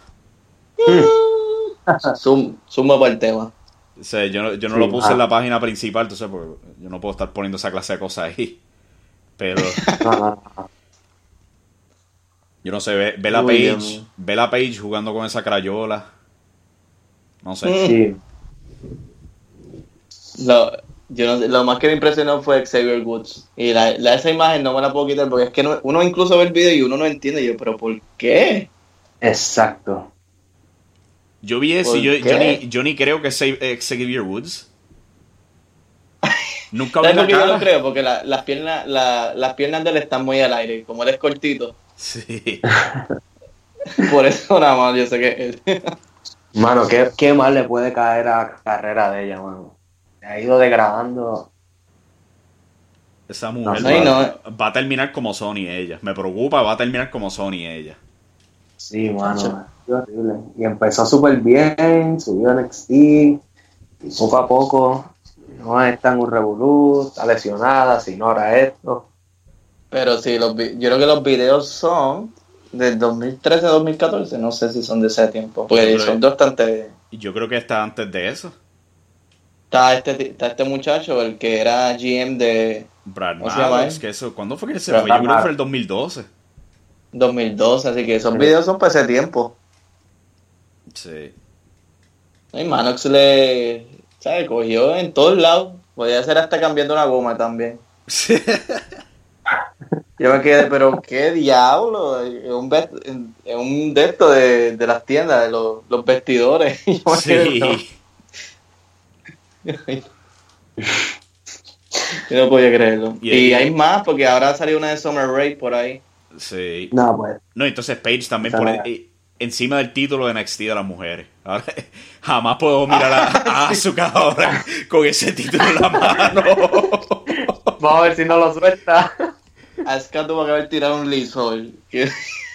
Zoom, zumba para el tema. O sea, yo, no- yo no Sí, lo puse ah. en la página principal, entonces porque yo no puedo estar poniendo esa clase de cosas ahí. Pero No, no, no. yo no sé, ve, ve la Uy, Dios Page, mío. ve la Page jugando con esa crayola. No sé. Mm. Sí. Lo, yo no sé, lo más que me impresionó fue Xavier Woods. Y la, la- esa imagen no me la puedo quitar porque es que no- uno incluso ve el video y uno no entiende. Y yo, ¿pero por qué? Exacto. Yo vi eso y ¿Por yo, yo, qué? ni, yo ni creo que sea eh, Xavier Woods. Nunca vi ¿Sabes la por qué yo cara. lo creo? Porque la- las piernas la, las piernas de él están muy al aire. Como él es cortito. Sí. Por eso nada más yo sé que él. Mano, ¿qué, qué mal le puede caer a la carrera de ella, mano? Se ha ido degradando. Esa mujer No, y va, no. va a terminar como Sony ella. Me preocupa, va a terminar como Sony ella. Sí, mano. Qué horrible. Y empezó súper bien, subió en X T. Y poco a poco, no está en un revolú, está lesionada, se ignora esto. Pero sí, los, vi- yo creo que los videos son del dos mil trece a dos mil catorce. No sé si son de ese tiempo. Porque Yo creo- son bastante. Y yo creo que está antes de eso. Está este, está este muchacho, el que era G M de Brad ¿Cómo se llama Maddox, él? que eso, ¿cuándo fue que se Brad fue? Yo creo que Maddox. fue el dos mil doce. dos mil doce. Así que esos Sí. videos son para ese tiempo. Sí. Y Manox le. ¿Sabes? Cogió en todos lados. Podía ser hasta cambiando una goma también. Yo me quedé, pero qué diablo. Es un, vest- es un de esto de, de las tiendas, de los, los vestidores. Y yo me quedé, no. Sí. Yo no podía creerlo. Y Y, ahí- hay más, porque ahora salió una de Summer Rae por ahí. Sí. No, pues. No, entonces Paige también Esa pone no. eh, encima del título de N X T de las mujeres. Ahora, jamás puedo mirar a, a Asuka ahora con ese título en la mano. Vamos a ver si no lo suelta. Asuka tuvo que haber tirado un lisol. Que-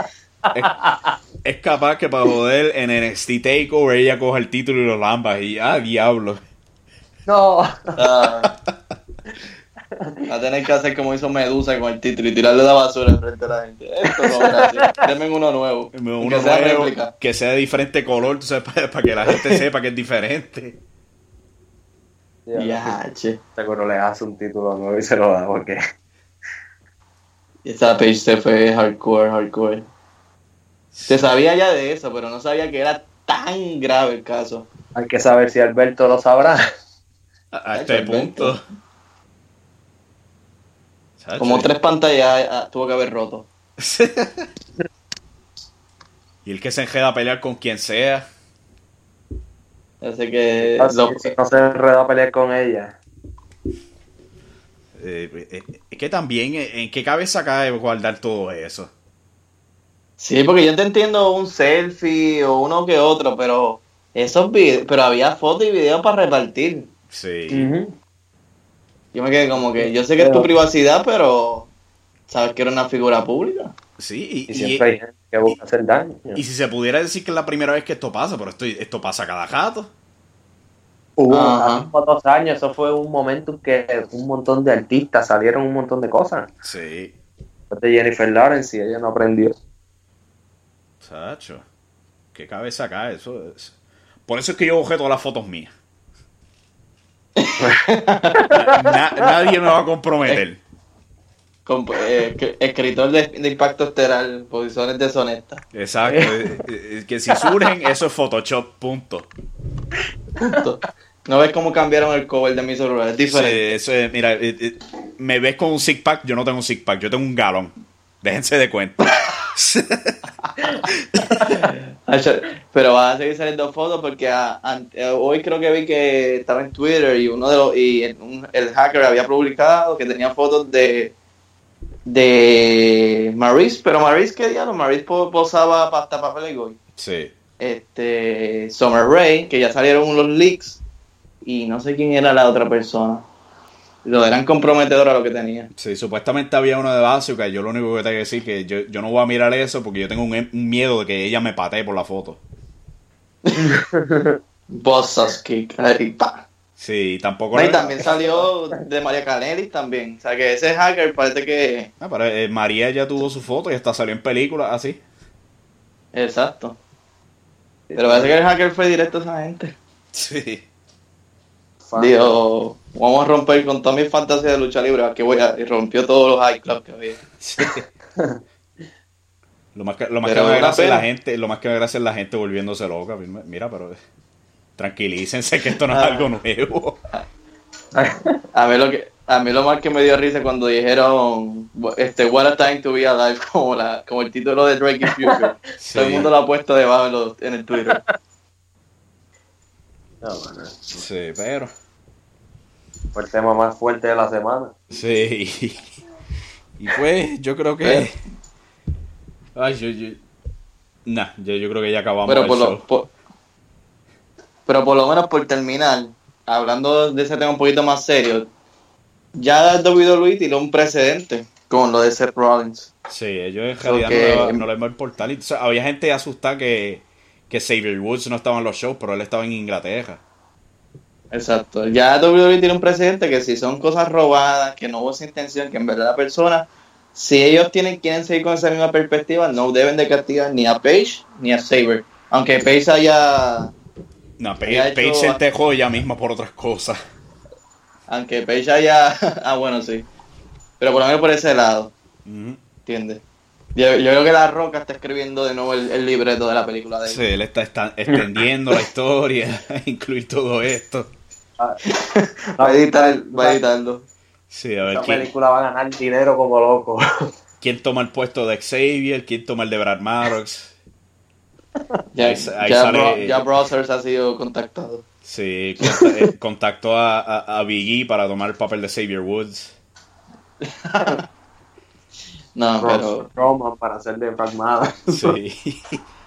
Es capaz que para joder en N X T TakeOver ella coja el título y lo lamba y ah, diablo. No. Ah. Va a tener que hacer como hizo Medusa con el título y tirarle la basura enfrente a la gente. Esto no, gracias. Denme uno nuevo. Uno que sea nuevo, réplica. que sea de diferente color, tú sabes, para, para que la gente sepa que es diferente. Ya, che. Seguro le hace un título nuevo y se lo da porque Esa page se fue hardcore, hardcore. Se sabía ya de eso, pero no sabía que era tan grave el caso. hay que saber si Alberto lo sabrá. A, a Chacho, este punto. Chacho. Como tres pantallas ah, tuvo que haber roto. Y el que se enjeda a pelear con quien sea. Así que Así lo- que si no se enreda a pelear con ella. Eh, eh, es que también, eh, ¿en qué cabeza cabe guardar todo eso? sí, porque yo te entiendo un selfie o uno que otro, pero esos videos, pero había fotos y videos para repartir. Sí. Ujú. Yo me quedé como que, yo sé que es tu privacidad, pero sabes que era una figura pública. Sí, y, Y siempre hay gente que busca hacer daño. y si se pudiera decir que es la primera vez que esto pasa, pero esto, esto pasa cada rato. Hubo Ajá. hace unos dos años, eso fue un momento en que un montón de artistas salieron un montón de cosas. Sí, Después de Jennifer Lawrence y ella no aprendió. Sacho, qué cabeza cae eso. Es... Por eso es que yo bojé todas las fotos mías. Na- nadie me va a comprometer. Con- eh, que- escritor de, de Impacto Estelar, posiciones deshonestas. Exacto. eh, eh, que si surgen, eso es Photoshop, punto. Punto. ¿No ves cómo cambiaron el cover de mi celular? Es Sí, diferente. eso es, mira, eh, eh, me ves con un six pack, yo no tengo un six pack, yo tengo un galón. Déjense de cuenta. Pero van a seguir saliendo fotos porque a- a- hoy creo que vi que estaba en Twitter y uno de los y el, un- el hacker había publicado que tenía fotos de de Maurice, pero Maurice qué diablo, Maurice po- posaba para hasta papel Playboy. Sí. Este Summer Rae, que ya salieron los leaks y no sé quién era la otra persona. Lo eran comprometedoras lo que tenía. Sí, supuestamente había uno de Bazooka y yo lo único que tengo que decir es que yo, yo no voy a mirar eso porque yo tengo un, un miedo de que ella me patee por la foto. Bossas kick. Ahí, pa. Sí, tampoco... No, y la- también salió de María Canelli también. O sea que ese hacker parece que... Ah, pero eh, María ya tuvo su foto y hasta salió en películas así. Exacto. Pero parece que el hacker fue directo a esa gente. Sí. Dijo, vamos a romper con todas mis fantasías de lucha libre. Aquí voy a... Y rompió todos los iClubs que había. Sí. Lo más que, lo más que Pero me da una gracia es pena. la gente, lo más que me da gracia es la gente volviéndose loca. Mira, pero eh, tranquilícense que esto no es Ah. algo nuevo. A mí lo que... A mí lo más que me dio risa cuando dijeron este What a Time to Be Alive como, la, como el título de Drake y Future. Sí. Todo el mundo lo ha puesto debajo en, los- en el Twitter. No, bueno, Sí, pero... fue el tema más fuerte de la semana. Sí. Y pues, yo creo que... Ay, yo... yo... Nah, yo, yo creo que ya acabamos Pero el por, show. lo, por- pero por lo menos por terminar, hablando de ese tema un poquito más serio, ya W W E tiró un precedente con lo de Seth Rollins. Sí, ellos en So realidad que- no, le va, no le va a importar. Y, o sea, había gente asustada que, que Xavier Woods no estaba en los shows, pero él estaba en Inglaterra. Exacto. Ya W W E tiene un precedente que si son cosas robadas, que no hubo esa intención, que en verdad la persona, si ellos tienen quieren seguir con esa misma perspectiva, no deben de castigar ni a Paige ni a Saber. Aunque Paige haya... No, Ya Paige, hecho- Paige se entejó ella misma por otras cosas. Aunque Paige haya... ah, bueno, sí. Pero por lo menos por ese lado, Ujú. ¿entiendes? Yo, yo creo que La Roca está escribiendo de nuevo el, el libreto de la película de él. Sí, él está, está extendiendo la historia, incluir todo esto. Ah, Va a editar, va a editarlo. Sí, a ver esta quién, película va a ganar dinero como loco. quién toma el puesto de Xavier, quién toma el de Brad Maddox. Ya, Ahí- ahí ya, sale- Bro- ya Brothers ha sido contactado. Sí, conta- eh, contactó a, a, a Big E para tomar el papel de Xavier Woods. No, pero... Roman para hacer de Pragmada. Sí.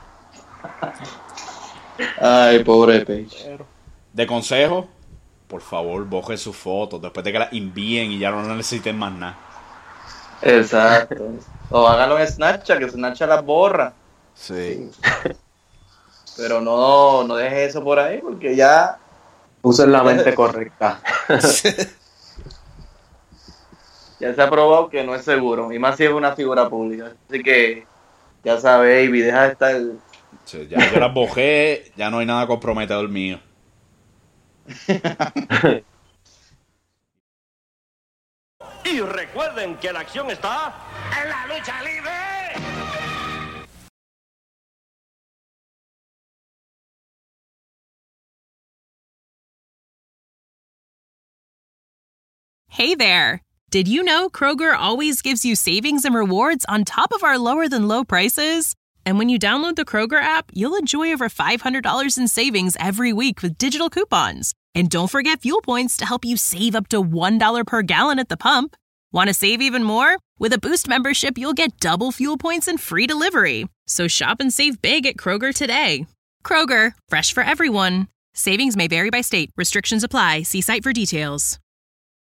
Ay, pobre Paige. De consejo, por favor, bojen sus fotos después de que las envíen y ya no necesiten más nada. Exacto. O háganlo en Snapchat, que Snapchat las borra. Sí. Pero no, no dejes eso por ahí, porque ya... Usen la mente correcta. Ya se ha probado que no es seguro, y más si es una figura pública. Así que, ya sabes, Ivy, deja de estar... Sí, ya yo las bojé, ya no hay nada comprometedor mío. Y recuerden que la acción está en la lucha libre. Hey there! Did you know Kroger always gives you savings and rewards on top of our lower than low prices? And when you download the Kroger app, you'll enjoy over five hundred dollars in savings every week with digital coupons. And don't forget fuel points to help you save up to one dollar per gallon at the pump. Want to save even more? With a Boost membership, you'll get double fuel points and free delivery. So shop and save big at Kroger today. Kroger, fresh for everyone. Savings may vary by state. Restrictions apply. See site for details.